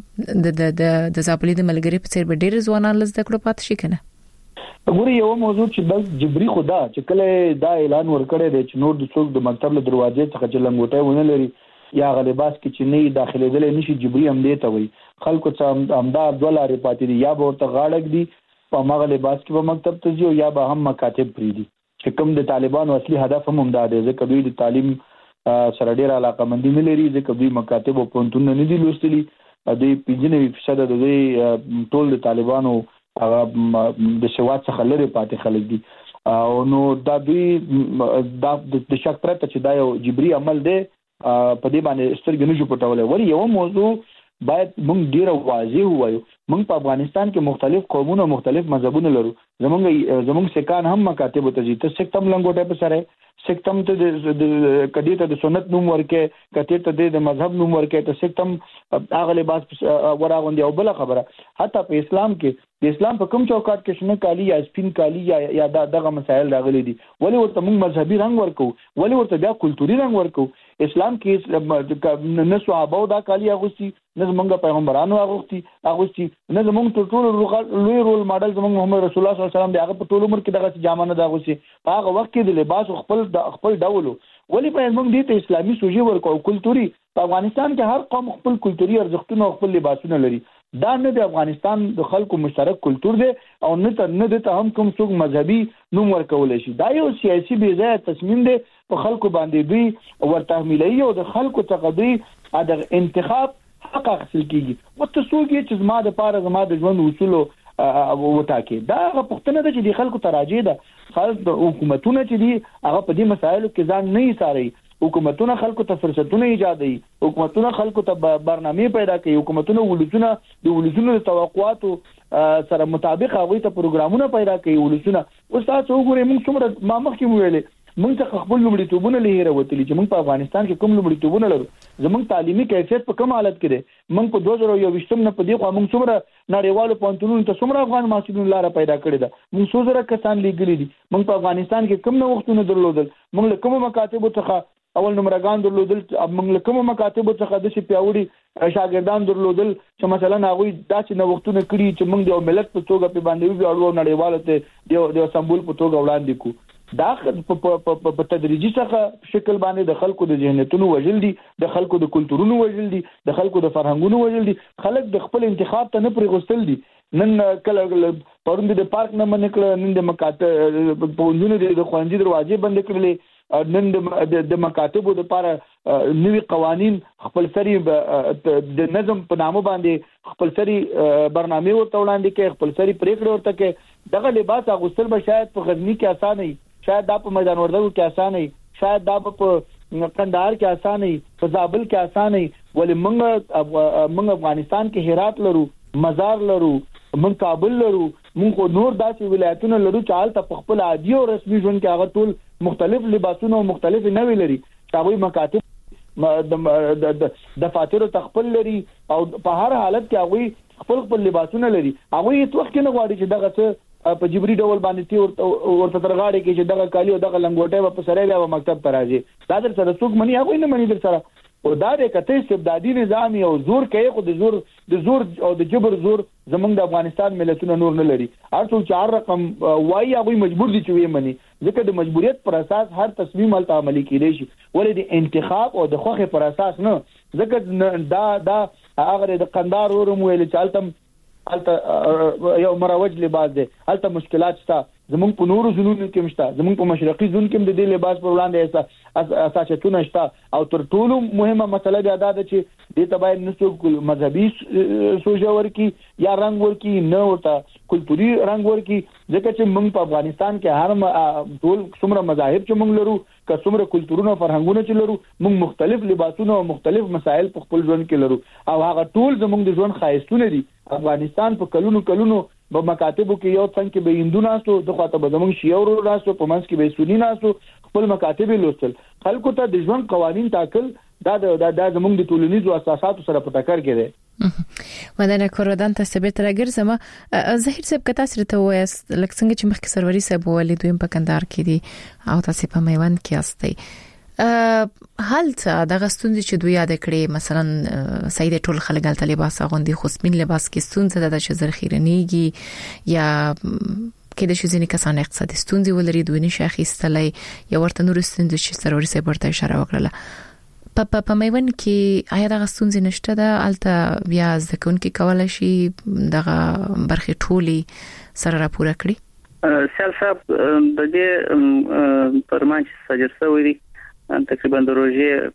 د د د زابلی د ملګری په څیر به ډېر ځوانان لزده کړو پات شي کنه؟ ګوري یو موضوع چې بس جبري خدا چې کله دا اعلان ورکړی دی چې نور د څوک د مکتب له دروازې څخه چې لنګوټه ونه لري یا غلباس کې چې نه داخلي دل نشي جبري هم دی ته وي خلکو څخه امدا دولارې پاتې دي یا به ورته غاړک دي په مغه لباس کې په مکتب ته ځي یا به هم مکاتب پری دي چې کوم د طالبانو اصلي هدف هم دا دی ځکه دوی د تعلیم سره ډیر علاقه مندي نه لري ځکه دوی مکاتب او پونتون نه دي لوستلي دوی پنځه فیصد د دوی ټول د طالبانو هغه د شوات څخه لري پاتې خلک دي او نو دا دوی د شک پرته چې دا یو جبري عمل دی په دې باندې سترګې نشو پټولای. ولی یو موضوع باید موږ ډیر واضح وایو موږ په افغانستان کې مختلف قومونه او مختلف مذهبونه لرو زمونږ زمونږ سکان هم مکاتب ته ځي ته سکتم لنګوټه په سره سکتم ته د کدی ته د سنت نوم ورکه کته ته د مذهب نوم ورکه ته سکتم هغه لباس وراغوندي او بل خبره حتی په اسلام کې د اسلام په کوم چوکاټ کې شنه کالی یا سپین کالی یا یا دغه مسائل راغلي دي ولی ورته موږ مذهبي رنگ ورکو ولی ورته بیا کلتوري رنگ ورکو. اسلام کې نه صحابه دا کالی اغوستي نه زمونږ پیغمبرانو اغوستي اغوستي نه زمونږ ټول لوی رول ماډل زمونږ محمد رسول الله صلی الله علیه وسلم دی هغه په ټول عمر کې دغه جامه نه دا اغوستي په هغه وخت کې د لباس خپل خپل ډول ولی په موږ دې ته اسلامي سوجي ورکو کلتوري په افغانستان کې هر قوم خپل کلتوري ارزښتونه او خپل لباسونه لري دا نه د افغانستان د خلکو مشترک کلتور دی او نه ته نه د ته هم کوم څوک مذهبي نوم ورکول شي دا یو سیاسي بې ځای تصمیم دی په خلکو باندې دوی ورته ملي او د خلکو څخه دوی د انتخاب حق اخیستل کیږي او ته څوک چې زما د پاره زما د ژوند اصول او وټاکي دا غوښتنه ده چې د خلکو تراجع ده خلک د حکومتونو چې دي هغه په دې مسایلو کې ځان نه ایثاري حکومتونه خلکو ته فرصتونه ایجادوي، حکومتونه خلکو ته برنامه پیدا کوي، حکومتونه ولسونه د ولسونو د توقعاتو سره مطابق هغه ته پروګرامونه پیدا کوي. ولسونه اوس تاسو وګورئ موږ څومره ما مخکې ویلې موږ ته خپل لومړیتوبونه لهیره وتلی چې موږ په افغانستان کې کوم لومړیتوبونه لرو، زموږ تعلیمي کیفیت په کوم حالت کې دی. موږ په دوه زره یوویشتم نه په دې خوا موږ څومره نړیوالو پوهنتونونو ته څومره افغان محصلین لاره پیدا کړې ده، موږ څو زره کسان لیږلي دي. موږ په افغانستان کې کوم نوښتونه درلودل، موږ له کومو مکاتبو څخه اول نمبرګان درلودل، موږ له کومو مکاتبو څخه د شي پیاوړي شاګردان درلودل چې مثلا هغه داسې نوښتونه کړي چې موږ د ملت په توګه په باندې ویاړو نړیوالو ته د سمبول په توګه وړاندې کو. دا په تدریجي څخه شکل باندې د خلکو د ذهنیتونو وژل دي، د خلکو د کلتورونو وژل دي، د خلکو د فرهنګونو وژل دي. خلک د خپل انتخاب ته نه پرېغوستل دي. نن کله پروند د پارک نه منې کړ، نن د مکاتب پوندونو د خوانجي دروازې بند کړلې، نن د مکاتبو د لپاره نوي قوانين خپل سری د نظم په نامه باندې خپل سری برنامه ورته وړاندې کې، خپل سری پریکړه ورته کې. دغه لباس اغوستل به شاید په غزنی کې آسان وي، شاید دا په میدان وردګو کې آسان وي، شاید دا په قندهار کې آسان وي، په زابل کې آسان وي. ولې موږ موږ افغانستان کې هرات لرو، مزار لرو، موږ کابل لرو، موږ نور داسې ولایتونه لرو چې حالت په خپل عادي او رسمي ژوند کې هغه ټول مختلف لباسونه او مختلف نوي لري. هغوی مکاتب د دفاتر تخپل لري او په هر حالت کې هغوی خپل خپل لباسونه لري. هغوی هیڅ وخت نه غواړي چې دغه څه په جبري ډول باندې ورته ترغاړي کې چې دغه کالی او دغه لنګوټه په سره بیا مکتب ته راځي. دا در سره څوک مني، هغوی نه مني در سره. او دا د کته استبدادي نظام او زور کوي، خو د زور د زور او د جبر زور زمونږ د افغانستان ملتونه نور نه لري. هر څو چار رقم وایي هغوی مجبور دي چې وي مني، ځکه د مجبوریت پر اساس هر تصمیم هلته عملي کېدی شي، ولې د انتخاب او د خوښې پر اساس نه. ځکه دا دا هغه د قندهار ورم ویل چې هلته هلته یو مروج لباس دی، هلته مشکلات شته. زمونږ په نورو ځونو کې مشته، زمونږ په مشرقي ځون کې د دې لباس پر وړاندې اساساتونه شته. او تر ټولو مهمه مسله بیا دا ده چې دې ته باید نه څوک مذهبي سوژه ورکي یا رنګ ورکي، نه ورته کلتوري رنګ ورکي. ځکه چې موږ په افغانستان کې هر ټول څومره مذاهب چې موږ لرو، که څومره کلتورونه او فرهنګونه چې لرو، موږ مختلف لباسونه او مختلف مسایل په خپل ژوند کې لرو، او هغه ټول زموږ د ژوند ښایستونه دي. افغانستان په کلونو کلونو په مکاتبو کې یو څنګه کې به هندو ناسو، د خواته به زموږ شیعه ورو ناسو، په منځ کې به سنی ناسو، خپل مکاتب لوستل، خلکو ته د ژوند قوانين ټاکل. دا د زموږ د ټولنیزو اساساتو سره په ټکر کې دی. مدنه کوردان ته ثبت راګرځم. ظاهر صاحب کته سره ته وایست لکه څنګه چې مخکې سروري صاحب ولې دویم په کندهار کې دي او تاسو په میوند کې یاستئ، هلته د غستوندې چې دوی یاد کړي مثلا سید ټول خلک غلط لباس غوندي خصمین لباس کې ستونزه ده چې زرخیرنیږي یا کې د شوزینې کسان اقتصادي ستونزې ولري، دوی نشي اخیستلای یا ورته نور ستونزې چې سروري صاحب ورته اشاره وکړه. په په په میوند کې آیا د غستونځ نشته ده؟ الته بیا ځکون کې کولای شي دغه برخه ټولي سره راپور کړی. سیال صاحب د دې پرمان چې سجر سوی دي تقریبا د روزي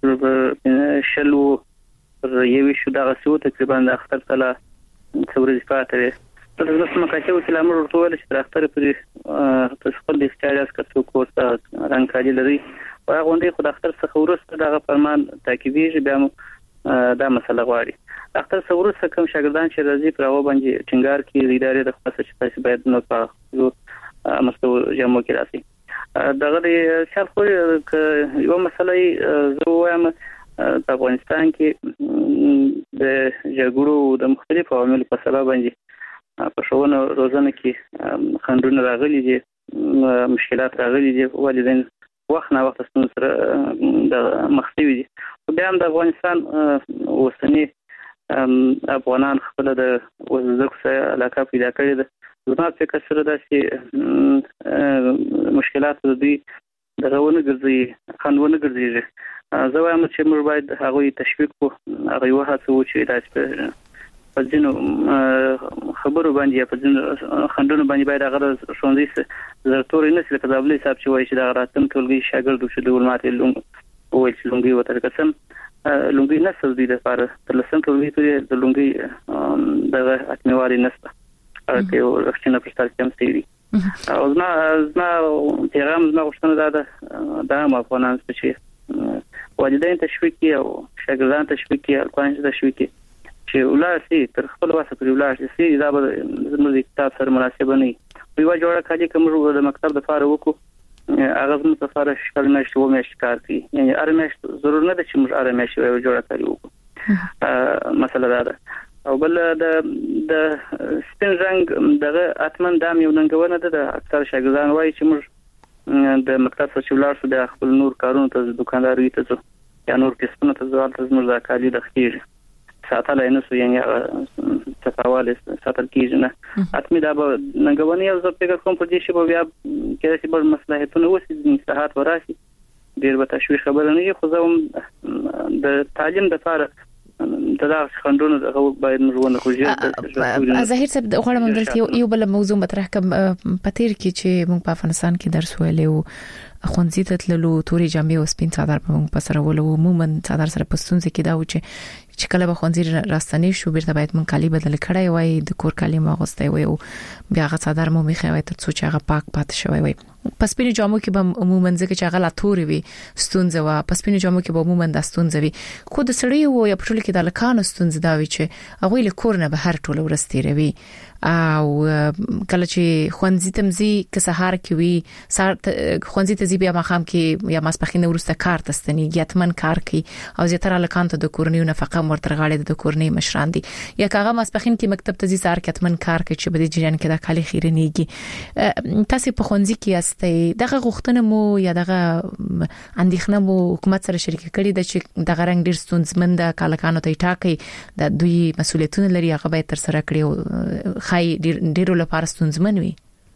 په شلو پر یوي شو دغه سو تقریبا د اختر تلا څورې پاتره د رسمه کاچو چې لامر ورته ول چې اختر پر په خپل د استعداد کڅو کوسه رنګ کاجي لري او غونډې خو د اختر څخه ورسته دغه فرمان تاکیدیږي. بیا دا مسله غواړي اختر څخه ورسته کوم شاګردان چې راځي پر او باندې ټینګار کې ادارې د خاصه چې تاسو باید نو په مستوى جامو کې راسي دغه د شال خو یو مسله زه وایم په افغانستان کې د جګړو د مختلفو عواملو په سبب باندې په شوونه روزنه کې خندونه راغلي دي، مشکلات راغلي دي، والدین وخت نه وخت ستون سره د مخسوي دي. بیا هم د افغانستان اوسنی افغانان خپل د وزګ سره علاقه پیدا کړې ده. زما فکر سره دا چې مشکلات د دې دغه ګرځي خندونه ګرځي. زه وایم چې موږ باید هغه تشویق کو، هغه وهڅو چې دا په ځینو خبرو باندې په ځینو خندونو باندې باید هغه شوندې زرتوري نسل کذابلي صاحب چې وایي چې دا راتم ټولګي شاګرد چې د ولماتې لونګ وایي چې لونګي وتر قسم لونګي نسل دې د فار تر لسم ټولګي ته د لونګي دغه اتموالي نسل هغه یو رښتینه پرستار کم سي او زما زما پیغام زما غوښتنه ده دا افغانان چې والدین تشویق کوي او شاګردان تشویق کوي الکوان تشویق کوي چې ولاسي تر خپل واسه پر ولاسي دا به زموږ کتاب سره مناسب نه وي یو جوړه کړي کوم د مکتب د فارغ وکړو هغه زموږ لپاره شکل نشته و مې کار کوي یعنی ارمش ضرور نه ده چې موږ ارمش یو جوړه کړی وکړو مسله دا ده او بل د د سپین رنګ دغه اتمن دام یو ننګونه ده د اکثر شاګردان وایي چې موږ د مکتب څخه ولر شو د خپل نور کارونو ته دکانداري ته ځو یا نور کسبونه ته ځو تاسو موږ د کالي د خیر ساتل نه سو یعنی تفاوض ساتل کیږي نه اتمی دا ننګونه یو څه فکر کوم په دې شی په بیا کې چې بل مصلحتونه وسی د صحت وراسي ډیر به تشویق خبره نه خو زه د تعلیم د لپاره دا خندونه دغه باید مرونه خوږه ظاهر صاحب غواړم دلته یو بل موضوع مطرح کوم پاتیر کې چې موږ په افغانستان کې درس ویلو خونځي ته تللو توري جامې او سپین څادر په موږ په سره ولو عموما څادر سره پستون ځکه دا و چې چې کله به خونځي راستنی شو بیرته باید موږ کالی بدل کړای وای د کور کالی ما غوستای وای او بیا هغه څادر مو میخه وای تر څو چې هغه پاک پات شوی وای پس پینې جامو کې به عموما ځکه چې هغه لا توري وي ستونزه وا پس پینې جامو کې به عموما د ستونزه وي خو د سړی وو یا پټول کې د لکانو ستونزه دا وي چې هغه له کور نه به هر ټوله ورستیروي او کله چې خونځي تمزي که سهار کې وي سار خونځي ته زی بیا مخام کې یا ماسپخین ورسته کار تستنی یتمن کار کوي او زیاتره لکان ته د کورنیو نفقه مرترغاړي د کورنۍ مشران دي یا کاغه ماسپخین کې مکتب ته زی سار کې یتمن کار کوي چې بده جریان کې د کالي خیرنیږي تاسو په خونځي کې استي دغه غوښتنه مو یا دغه اندېښنه مو حکومت سره شریک کړي د چې دغه رنګ ډیر ستونزمند کالکانو ته ټاکي د دوی مسولیتونه لري هغه به تر سره کړي خای ډیرو لپاره ستونزمن وي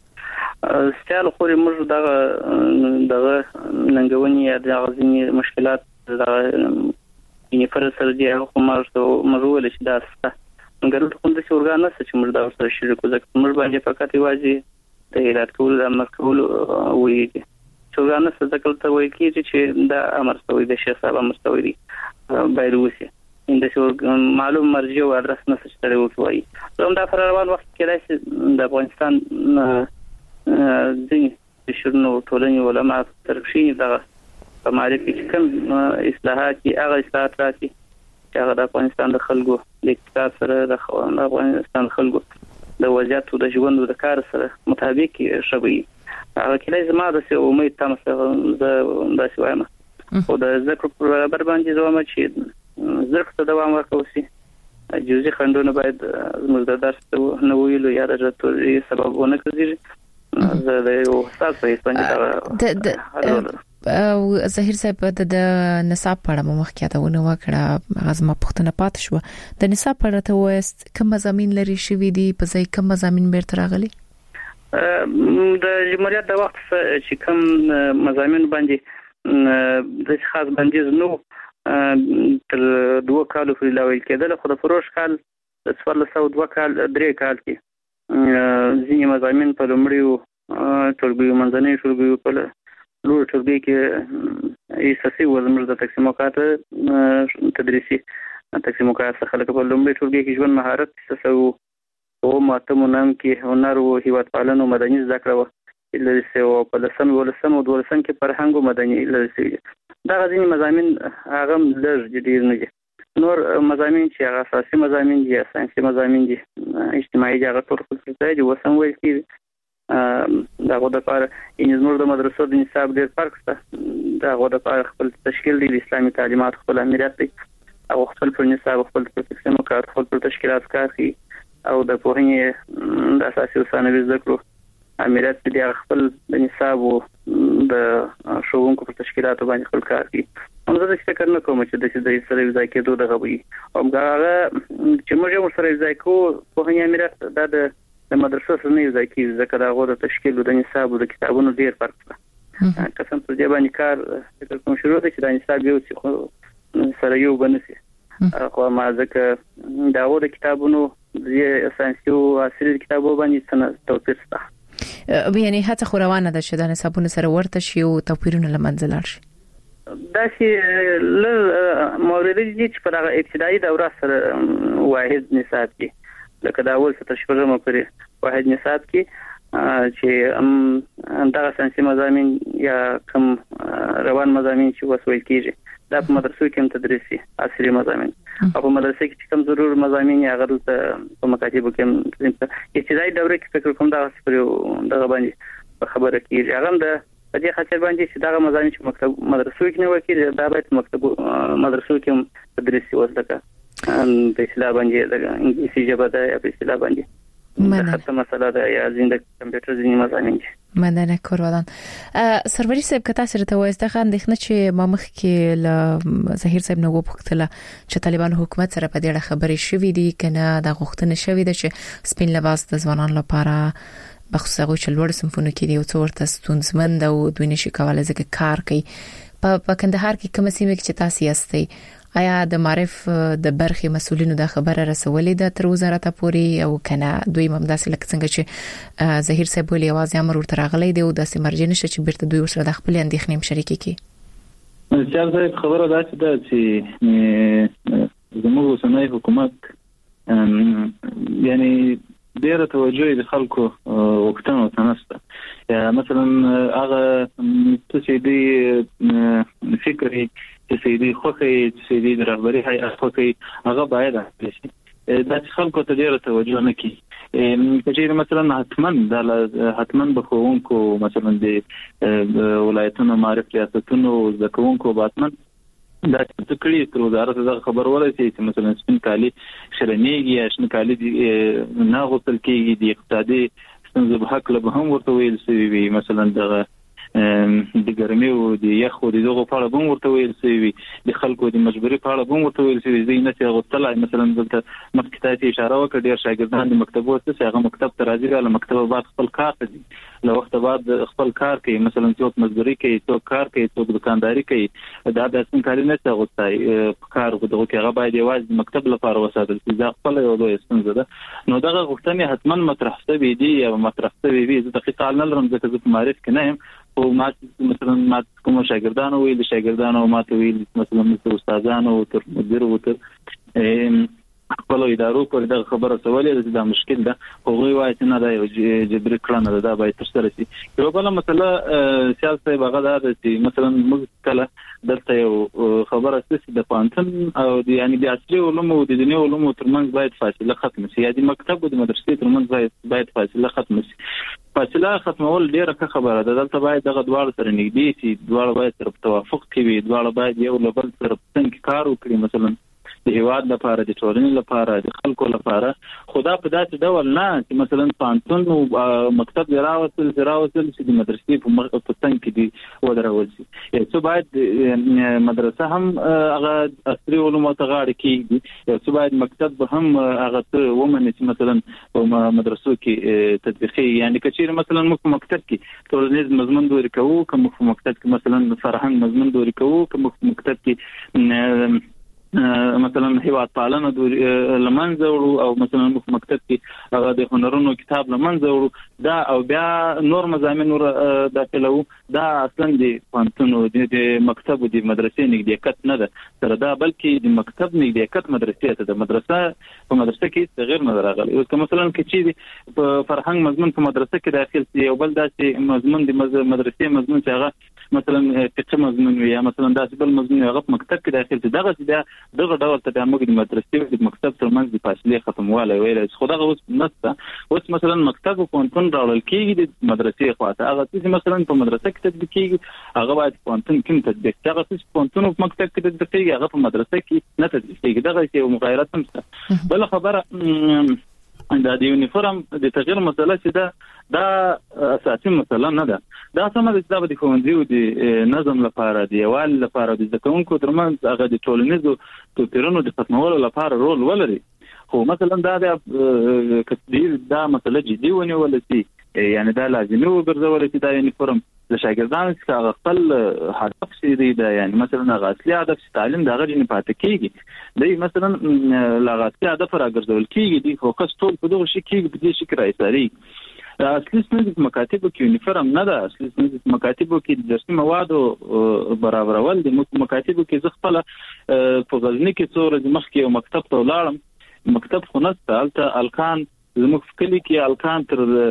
ستاسو خو موږ دغه دغه ننګونی یا د غزنی مشکلات دغه یې پر سره دی هغه مرسته مرول شي دا ست موږ کوم د اورګان نه چې موږ دا سره شریک وځو موږ باندې فقط واجی د هیلات کول د امر کول وی دي اورګان نه څه ځکه ته وایي چې دا امر سوی د شیخ صاحب امر سوی دی باید وسی ان د شور معلوم مرجع او ادرس نه ستړي وکوي زموږ د فراروان وخت کې راځي د افغانستان د شورنو ټولنې علماء ترشین دغه په معرفي کې کوم اصلاحات هغه اصلاحات راځي چې هغه د افغانستان د خلکو د اقتصاد سره د افغانستان خلکو د وضعیت او د ژوند او د کار سره مطابق شوي هغه کې زما د څه امید تم سره د داسې وایم او د ذکر پر بر باندې زما چې زرخ ته دوام ورکوي جزئي خندونه باید موږ د درس نه ویلو یا د ټولې سببونه کړی زه د یو تاسو یې څنګه او ظاهر صاحب د نصاب په اړه مخکې دا ونه وکړه غزما پښتنه پات شو د نصاب په اړه ته وست کوم مضامین لري شوې دي په ځای کوم مضامین بیرته راغلي د جمهوریت د وخت چې کوم مضامین باندې د خاص بندیز نو تر دوه کالو پورې لاویل کېدل خو د فروش کال د څوارلس سوه دوه کال درې کال کې ځینې مضامین په لومړیو ټولګیو منځنیو ټولګیو په لوړ ټولګي کې اساسي و زموږ د تقسیم اوقات تدریسي تقسیم اوقات څخه لکه په لومړي ټولګي کې ژوند مهارت تسو او ماته مونږ کې هنر او هیواد پالنه مدني زده کړو لسی او په لسم ولسم او دولسم کې فرهنګ او مدني لسی دا غزنی مضامین هغه لږ ډیر نه دي نور مضامین چې هغه اساسي مضامین دي ساينسي مضامین دي اجتماعي دي هغه ټول څه دي وسم ویل کی دا غوډه پر ان زموږ د مدرسو د نصاب ډیر فرق شته دا غوډه پر خپل تشکیل دي اسلامي تعلیمات خپل امریت دي او خپل پر نصاب خپل تقسیم کار خپل پر تشکیلات کار او د پوهنې د اساسي او ثانوي ذکر امریت دي خپل د نصاب او د شوونکو په تشکیلاتو باندې خپل کار کوي هم زه فکر نه کوم چې د دې سره ځای کېدو دغه وي او هغه چې موږ یو سره ځای کو په هغه امریت د د مدرسو سره نه ځای کیږي ځکه دا غوډه تشکیل د نصاب او د کتابونو ډیر فرق دی قسم پر دې باندې کار فکر کوم شروع دي چې د نصاب یو څه سره یو بنسي خو ما ځکه دا غوډه کتابونو د ساينسي او عصري کتابونو باندې څه توپیر شته یعنی هڅه خو روانه ده چې د نصابونو سره ورته شي او توپیرونه لمنځه لاړ شي دا چې ل مورد دي چې په هغه ابتدایي دوره سره واحد نصاب کې لکه دا اول څه تشریح پرې واحد نصاب کې چې ام دا سنسي مضامین یا کوم روان مضامین چې وسوي کیږي دا په مدرسو کې هم تدریسي عصري مضامین او په مدرسې کې کوم ضرور مضامین یا غل په مکاتبو کې ابتدایي دوره کې فکر کوم دا سپریو دغه باندې خبره کیږي هغه د دې خاطر باندې چې دا مضامین چې مکتب مدرسو کې نه وکړي دا باید مکتب مدرسو کې هم تدریسي وسلکه په اصطلاح باندې د انګلیسي ژبه ده یا په اصطلاح باندې مننه مسله ده یا زنده کمپیوټر ځینې مضامین مننه کوروان سروری صاحب کته سره ته وایسته اندېښنه چې ما مخ کې ل ظهیر صاحب نو وپختله چې طالبان حکومت سره په دې خبرې شوې دي کنه د غوښتنې شوې ده چې سپین لباس د ځوانانو لپاره بخصوص هغه چې لوړ صنفونو کې دی او څورته ستونزمند او دوی نشي کولای ځکه کار کوي په کندهار کې کوم سیمه کې چې تاسو یاستئ آیا د معرف د برخي مسولینو د خبره رسولې ده تر وزارت پورې او کنه دوی ممداسه لکه څنګه چې ظهیر صاحب ولې आवाज امر ورته راغلی دی او د سیمرجن نشه چې بیرته دوی سره د خپل اندېښنې شریک کړي چې دا خبره ده چې چې زموږ اوسنۍ حکومت یعنی ډېر توجه د خلکو وختونو تنسته یا مثلا هغه چې دی فکرې چې سیدی خوخه چې سیدی د رهبری هیئت خوخه هغه باید شي دا خلکو ته ډیره توجه نه کوي چې مثلا حتمن د حتمن بخونکو مثلا د ولایتونو معرفت ریاستونو زکونکو باتمن دا چې کړي تر وزارت د خبر ولري چې مثلا سپین کالی شرنیږي یا شنه کالی نه غوښتل کېږي د اقتصادي ستونزو په حق له هم ورته ویل شوی مثلا د د ګرمي او د یخ او دغه په اړه هم ورته ویل شوی د خلکو د مجبوري په اړه هم ورته ویل شوی زینت غوښتل مثلا دلته مکتب ته اشاره وکړه ډیر شاګردان د مکتبو څخه هغه مکتب ته راځي له مکتب بعد خپل کار کوي له وخت بعد خپل کار کوي مثلا څوک مزدوري کوي څوک کار کوي څوک دکانداري کوي دا د اسن کاری نه څه غوښتای کار دغه کې هغه باید یوازې مکتب لپاره وساتل شي دا خپل یو لوی ستونزه ده نو دغه غوښتنې حتما مطرح شوی دي یا مطرح شوی وي زه دقیق نه لرم ځکه زه معرف کې نه یم او ما مثلا ما کوم شاګردانو ویل شاګردانو ما ته ویل مثلا مثل استادانو او تر مدیر او تر خپل ادارو پر دغه خبره سوالې دا مشکل ده هغه وایي چې نه دا یو جبري کړنه ده باید تر سره شي یو بل مسله سیاست هغه ده چې مثلا موږ کله دلته یو خبره ستاسو د پانتن او د یعنی د اصلي علومو او د دیني علومو ترمنځ باید فاصله ختم شي یا د مکتب او د مدرسې ترمنځ باید باید فاصله ختم شي فاصله ختمول ډیره ښه خبره ده دلته باید دغه دواړه سره نږدې شي دواړه باید تر توافق کوي دواړه باید یو له بل سره څنګه کار وکړي مثلا د هیواد لپاره د ټولنې لپاره د خلکو لپاره خدا په داسې ډول نه چې مثلا پانتون او مکتب راوصل راوصل چې د مدرسې په مخ په څنګه کې دی ودرول شي یو څه باید مدرسه هم هغه عصري علومو ته غاړه کېږي یو څه باید مکتب هم هغه څه ومني چې مثلا په مدرسو کې تطبیقي یعنی کچیر مثلا موږ په مکتب کې ټولنیز مضمون دوری کوو کوم په مکتب کې مثلا فرهنګ مضمون دوری کوو کوم په مکتب کې مثلا هیواد پالنه د لمنځه وړو او مثلا په مکتب کې هغه د هنرونو کتاب لمنځه وړو دا او بیا نور مضامین نور داخلو دا اصلا د پانتونو د مکتب او د مدرسې نږدېکت نه ده تر دا بلکې د مکتب نږدېکت مدرسې ته د مدرسه په مدرسه کې تغیر نه راغلی او مثلا چې په فرهنګ مضمون په مدرسه کې داخل شي او بل داسې مضمون د مدرسې مضمون چې هغه مثلا فقه مضمون یا مثلا داسې بل مضمون هغه په مکتب کې داخل شي دغه چې دغه ډول ته د موږ د مدرسې او د مکتب ترمنځ د فاصلې ختمواله ویل خدای اوس نسته اوس مثلا مکتب او پونتون راول کېږي د مدرسې خواته هغه چې مثلا په مدرسه کې تطبیق کېږي هغه باید پونتون کې تطبیق کېږي هغه چې پونتون په مکتب کې تطبیق کېږي هغه په مدرسه کې نه تطبیق کېږي دغه یو مغایرت هم شته بل خبره دا د یونیفورم د تغییر مسله چې دا دا اساسي مسله نه ده دا سمه د ځاب د ښوونځي او د نظم لپاره د یوال لپاره د ځکونکو ترمنځ هغه د ټولنیزو توپیرونو د ختمولو لپاره رول ولري خو مثلا دا د کثیر دا مسله جدي ونیول شي یعنی دا لازمي وګرځول شي دا یونیفورم د شاګردانو څخه خپل هدف شي دی دا یعنی مثلا غاصلي هدف تعلیم دا غوښنه پاتې کیږي دی مثلا لغاتي هدف راګرځول کیږي دی خو کس ټول په دغه شي کې په دې شي کې راځي اصلي ستونزه مکاتبو کې یونیفورم نه ده اصلي ستونزه مکاتبو کې د درسي موادو برابرول د مکاتبو کې ځخپل په غزنی کې څو ورځې مخکې یو مکتب ته ولاړم مکتب خو نسته الته الکان زموږ کلی کې الکان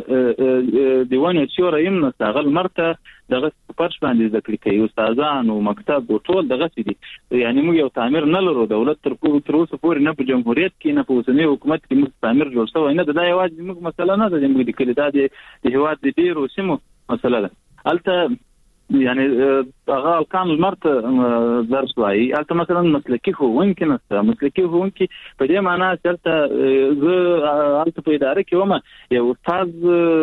تر دیوانه چوره يم نستغل مرته دغه پرش باندې ذکر کوي استادان او مکتب او ټول دغه دي یعنی موږ یو تعمیر نه لرو دولت تر تر اوسه پورې نه په جمهوریت کې نه په اوسنۍ حکومت کې موږ تعمیر جوړ شوی نه دا یوازې موږ مسله نه ده موږ د کلی د هیواد د ډیرو سیمو مسله ده البته یعنی هغه الکان مرته درس وایي البته مثلا مسلکی خو ممکن است مسلکی خو ممکن په دې معنی چې زه البته په اداره کې ومه یو استاد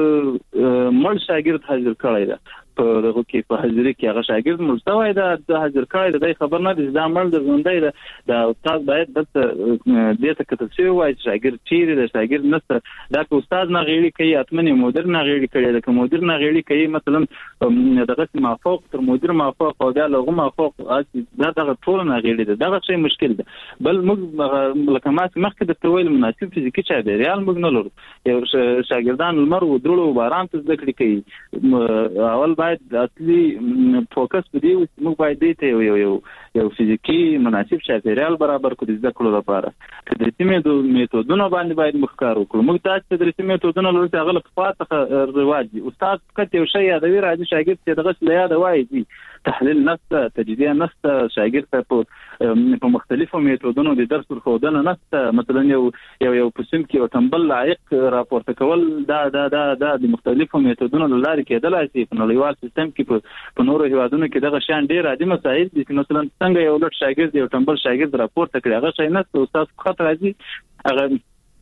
مړ شاګرد حاضر کړی دی په دغه کې په حاضرۍ کې هغه شاګرد مستوي دا د حاضر کړی دی خبر نه دي دا مړ د ژوندۍ ده د استاد باید د دې ته کتل شي وایي شاګرد چیرې د شاګرد نسته دا که استاد نه غیړي کوي اتمنې مدیر نه غیړي کوي دا که مدیر نه غیړي کوي مثلا دغه مافوق تر مدیر مافوق او دا لغه مافوق دا دغه ټول نه غیړي ده دغه شی مشکل ده بل موږ لکه ما مخکې د تویل مناسب فزیکی چا دی ریال موږ نه لرو یو شاګردان لمر و درلو باران ته ذکر کوي اول باید اصلي فوکس بدی موږ باید دې ته یو یو یو فزیکی مناسب چاپیریال برابر کړو د ذکر لپاره تدریسي میتودونه باندې باید مخکار وکړو موږ تاسو تدریسي میتودونه لرو چې هغه په فاطمه رواج دي استاد کته یو شی یادوي راځي شاګرد ته دغه له یاد وایي دي تحلیل نفس تجزیه نفس شاګرد ته په مختلفو میتودونو د درس ورخودنه نفس مثلا یو یو یو قسم کې او تنبل لایق راپورته کول دا دا دا دا د مختلفو میتودونو لارې کېدلای شي په نړیوال سیستم کې په نورو هیوادونو کې دغه شان ډیر عادي مسایل دي چې مثلا څنګه یو لټ شاګرد یو تنبل شاګرد راپورته کړي هغه شي نه استاد خطر راځي هغه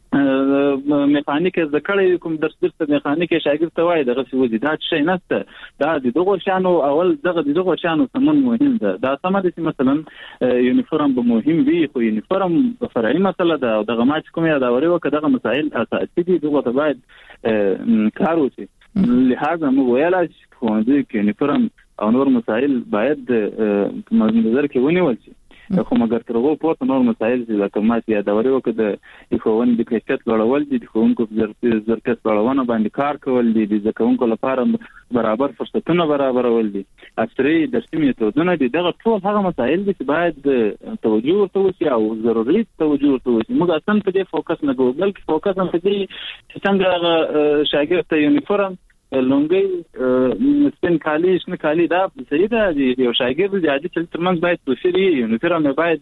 میخانیک ذکر کوم درس درس میخانیک شاګرد ته وایي دغه څه ودی دا شي نهسته دا د دغه شانو اول دغه دغه شانو سمون مهم ده دا سم دي چې مثلا یونیفورم به مهم وي خو یونیفورم فرعي مسله ده دغه ما چې کوم یادوري وکړه دغه مسائل اساسي دي دغه ته باید کار وشي لهدا موږ ویلا چې خوندې کې یونیفورم او نور مسائل باید نظر کې ونیول شي خو مګر تر هغه پورته نور مسائل چې لکه ما چې یادوري وکړه د ښوونې د کیفیت لوړول دي د ښوونکو ظرفیت لوړونه باندې کار کول دي د زده کوونکو لپاره برابر فرصتونه برابرول دي عصري درسي میتودونه دي دغه ټول هغه مسائل دي چې باید توجه ورته وشي او ضروري توجه ورته وشي موږ اصلا په دې فوکس نه کوو بلکې فوکس هم په دې چې څنګه شاګرد ته یونیفورم لونګي سپین کالی شنه کالی دا صحیح ده یو شاګرد د عادي چل ترمنځ باید توفیري یونیفورم باید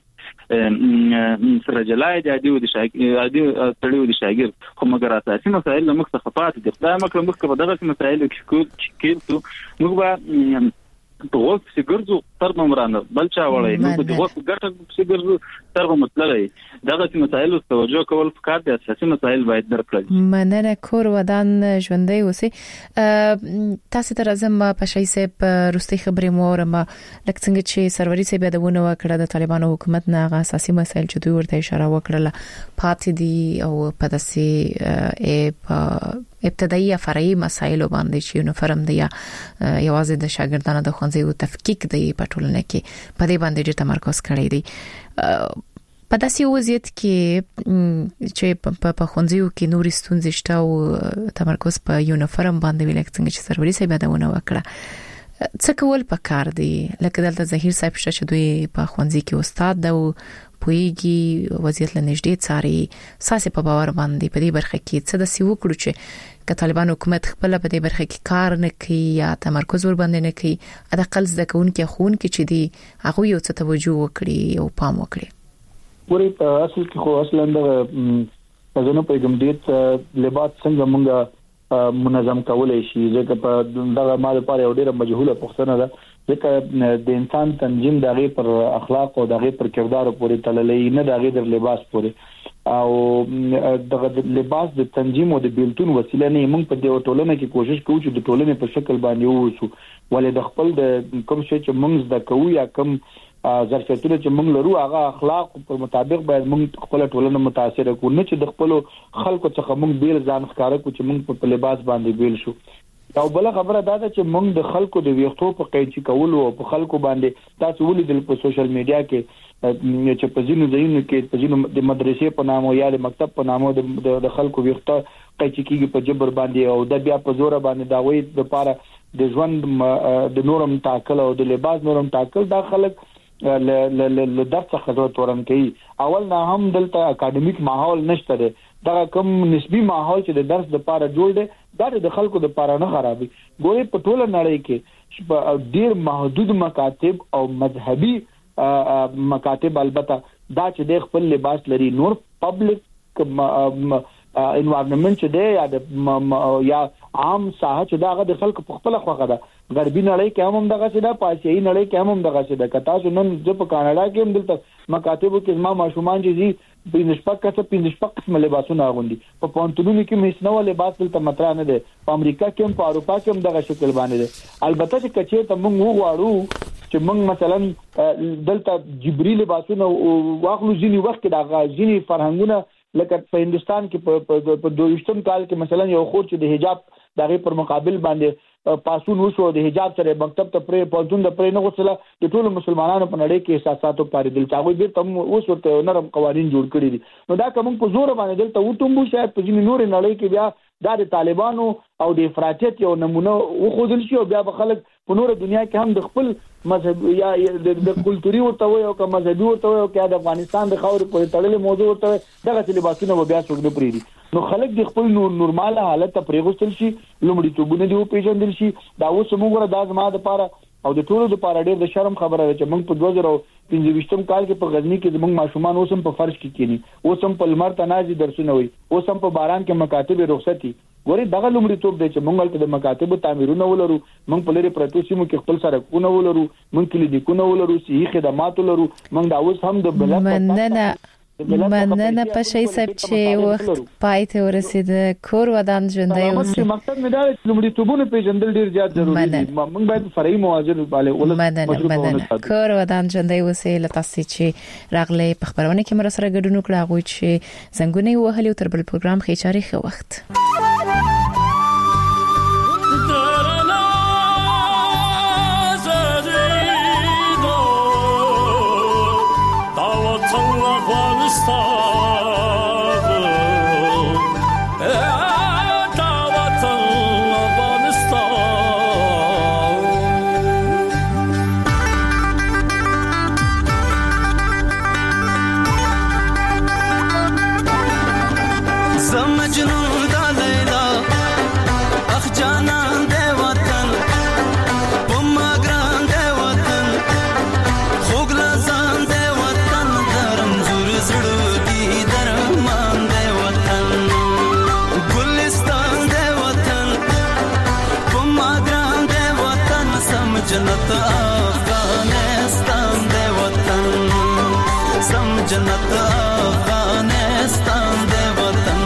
سره جلای د عادي د شاګرد عادي تړیو د شاګرد خو مګر اساسي مسایل موږ څخه خفات دي دا موږ موږ په دغه مسایل کې کې موږ به په وخت چې ګرځو تر بمرانه بل چا وړي نو په وخت ګټه چې ګرځو تر بمطلعي دغه مسایل او توجه کول پکار دي اساسي مسایل باید درکړل مننه کور ودان ژوندۍ اوسئ تاسو ته راځم په شای سه روستي خبرې مورم لکه څنګه چې سروري سه بيدونه وکړه د طالبانو حکومت نه غا اساسي مسایل چې دوی ورته اشاره وکړه پاتې دي او په داسې اپ ابتدایي فرعي مسایل باندې چې یونیفورم دی یا یوازې د شاګردانو د ښوونځي او تفکیک دی په ټولنه کې په دې باندې چې تمرکز کړی دی په داسې وضعیت کې چې په ښوونځیو کې نورې ستونزې شته او تمرکز په یونیفورم باندې ویل څنګه چې سروري صاحب یادونه وکړه څه کول پکار دی لکه دلته ظهیر صاحب شته چې دوی په ښوونځي کې استاد دی پویږي وضعیت لنږدې څاري ساسي په باور باندې په دې برخه کې څه د سی وکړو چې ک طالبان حکومت خپل په دې برخه کې کار نه کوي یا تمرکز ور باندې نه کوي اته قل زده کوونکې خون کې چې دی هغه یو څه توجه وکړي او پام وکړي پوری په اصل کې خو اصلا د ځنو په کوم دې لباس څنګه مونږه منظم کولای شي ځکه په دغه مال لپاره یو ډیره مجهوله پوښتنه ده ځکه د انسان تنظیم دغه پر اخلاق او دغه پر کردار پورې تړلې نه دغه در لباس پورې او دغه لباس د تنظیم او د بیلتون وسیله نه موږ په دې ټولنه کې کوشش کوو چې د ټولنې په شکل باندې ووسو ولې د خپل د کوم شي چې موږ د کوو یا کوم ظرفیتونه چې موږ لرو هغه اخلاق په مطابق باید موږ خپل ټولنه متاثر کړو نه چې د خپل خلکو څخه موږ بیل ځان ښکارا کو چې موږ په لباس باندې بیل شو او بل خبره دا ده چې موږ د خلکو د ویښتو په قیچي کولو او په خلکو باندې تاسو ولیدل په سوشل میډیا کې چې په ځینو ځایونو کې په ځینو د مدرسې په نامو یا د مکتب په نامو د خلکو ویښته قیچي کیږي په جبر باندې او د بیا په زور باندې دا وایي د لپاره د ژوند د نورم تاکل او د لباس نورم تاکل دا خلک ل ل ل درس څخه تورن کوي اول نه هم دلته اکیډمیک ماحول نشته دا کوم نسبی ماحول چې د درس د پاره جوړ دی دا د خلکو د پاره نه خرابي. ګورې په ټوله نړۍ کې ډیر محدود مکاتب او مذهبي مکاتب البته دا چې د خپل لباس لري. نور پبلک انوایرنمنت چې دی یا د یا عام ساحه چې دا د خلکو په خپل خوخه ده. غربي نړۍ کې هم دغه څه ده، په آسیایي نړۍ کې هم دغه څه ده. کتا چې نن د په کاناډا کې هم دلته مکاتبو کې ما ماشومان چې زی په نشپک کڅ په نشپک قسم لباسونه اغوندي. په پونتونو کې هم هیڅ لباس دلته مطرح نه ده. په امریکا کې هم په اروپا کې هم دغه شکل باندې ده. البته چې کچې ته موږ وغواړو چې موږ مثلا دلته جبري لباسونه واخلو، ځینی وخت کې دا ځینی فرهنګونه لکه په هندستان کې په دویشتم کال کې مثلا یو خور چې د حجاب دغه پر مقابل باندې پاسون وشو، د حجاب سره مکتب ته پرې پوزون د پرې نه غوښله. د ټولو مسلمانانو په نړۍ کې احساساتو پاره دل چاغوي د تم اوس ورته نرم قوانين جوړ کړی دي. نو دا کوم په زور باندې دلته وټومبو شاید په ځینې نور نړۍ کې بیا د طالبانو او د افراطیت یو نمونه وخوذل شي، او بیا به خلک په نور دنیا کې هم د خپل مذهب یا د کلتوري ورته وي او که مذهبي ورته وي او که د افغانستان د خاورې په تړلې موضوع ورته وي، دغه لباسونه بیا څوک نه پریدي. نو خلک د خپل نورمال حالت ته پریغوستل شي، لومړی توبونه دی پیژندل شي. دا اوس موږ د ازما د پاره او د ټولو د پاره ډېر د شرم خبره ده چې موږ په دوه زره پنځه کال کې په غزنی کې زموږ ماشومان اوس هم په فرش کې کینی، اوس هم په لمر تنازي درسونه وي، اوس هم په باران کې مکاتب رخصتي. ګوري دغه لومړی توپ دی چې موږ د مکاتب تعمیرونه ولرو، موږ په لري پروتو سیمو کې خپل سره کو ولرو، موږ کلیدیکونه ولرو، صحي خدمات ولرو. موږ دا اوس هم د بلد مننه مننه په شي سب چې وخت پای ته ورسید. کور ودان ژوندۍ اوسه. مقصد مې دا چې لومړی توبونه پیژندل ډیر زیات ضروری دي. موږ باید فرعي موازنه باندې مننه مننه کور ودان ژوندۍ اوسه. لتاسي چې راغلي په خبرونه کې مر سره ګډون کړه، هغه چې زنګونه وهلي تر بل پروګرام خېچاري خو وخت जन्नत अफगानिस्तान दे वतन, सम जन्नत अफगानिस्तान दे वतन.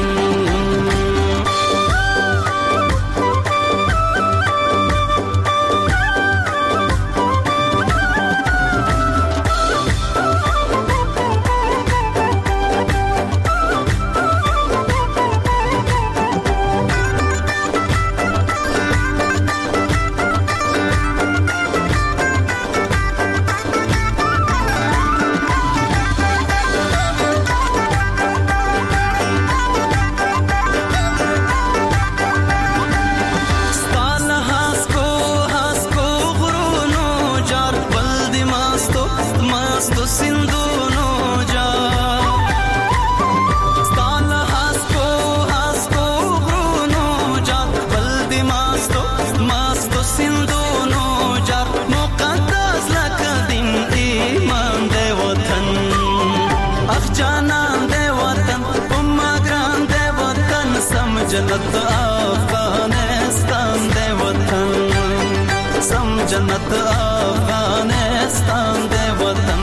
जन्नत अफगानिस्तान दे वतन, सम जन्नत अफगानिस्तान दे वतन.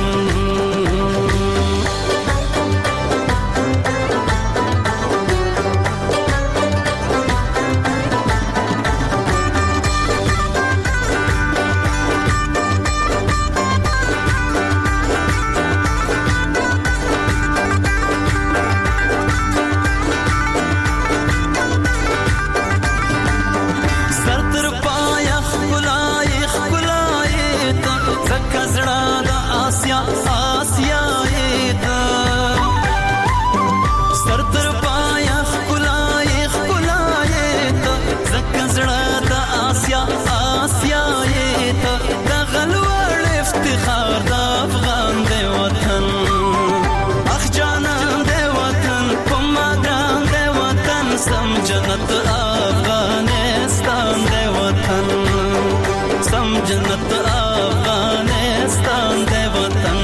जन्नत अफगानिस्तान दे वतन सम जन्नत अफगानिस्तान दे वतन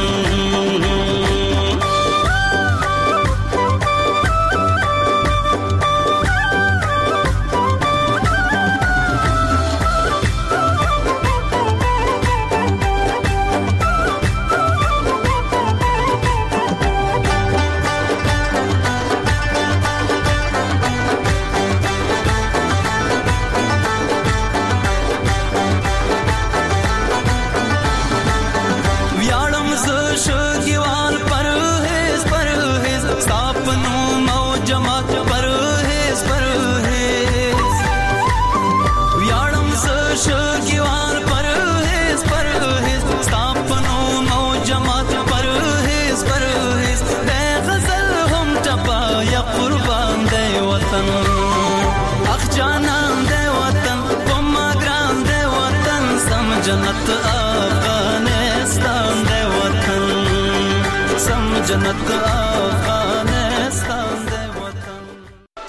जन्नत अफगानिस्तान दे वतन सम जन्नत अफगानिस्तान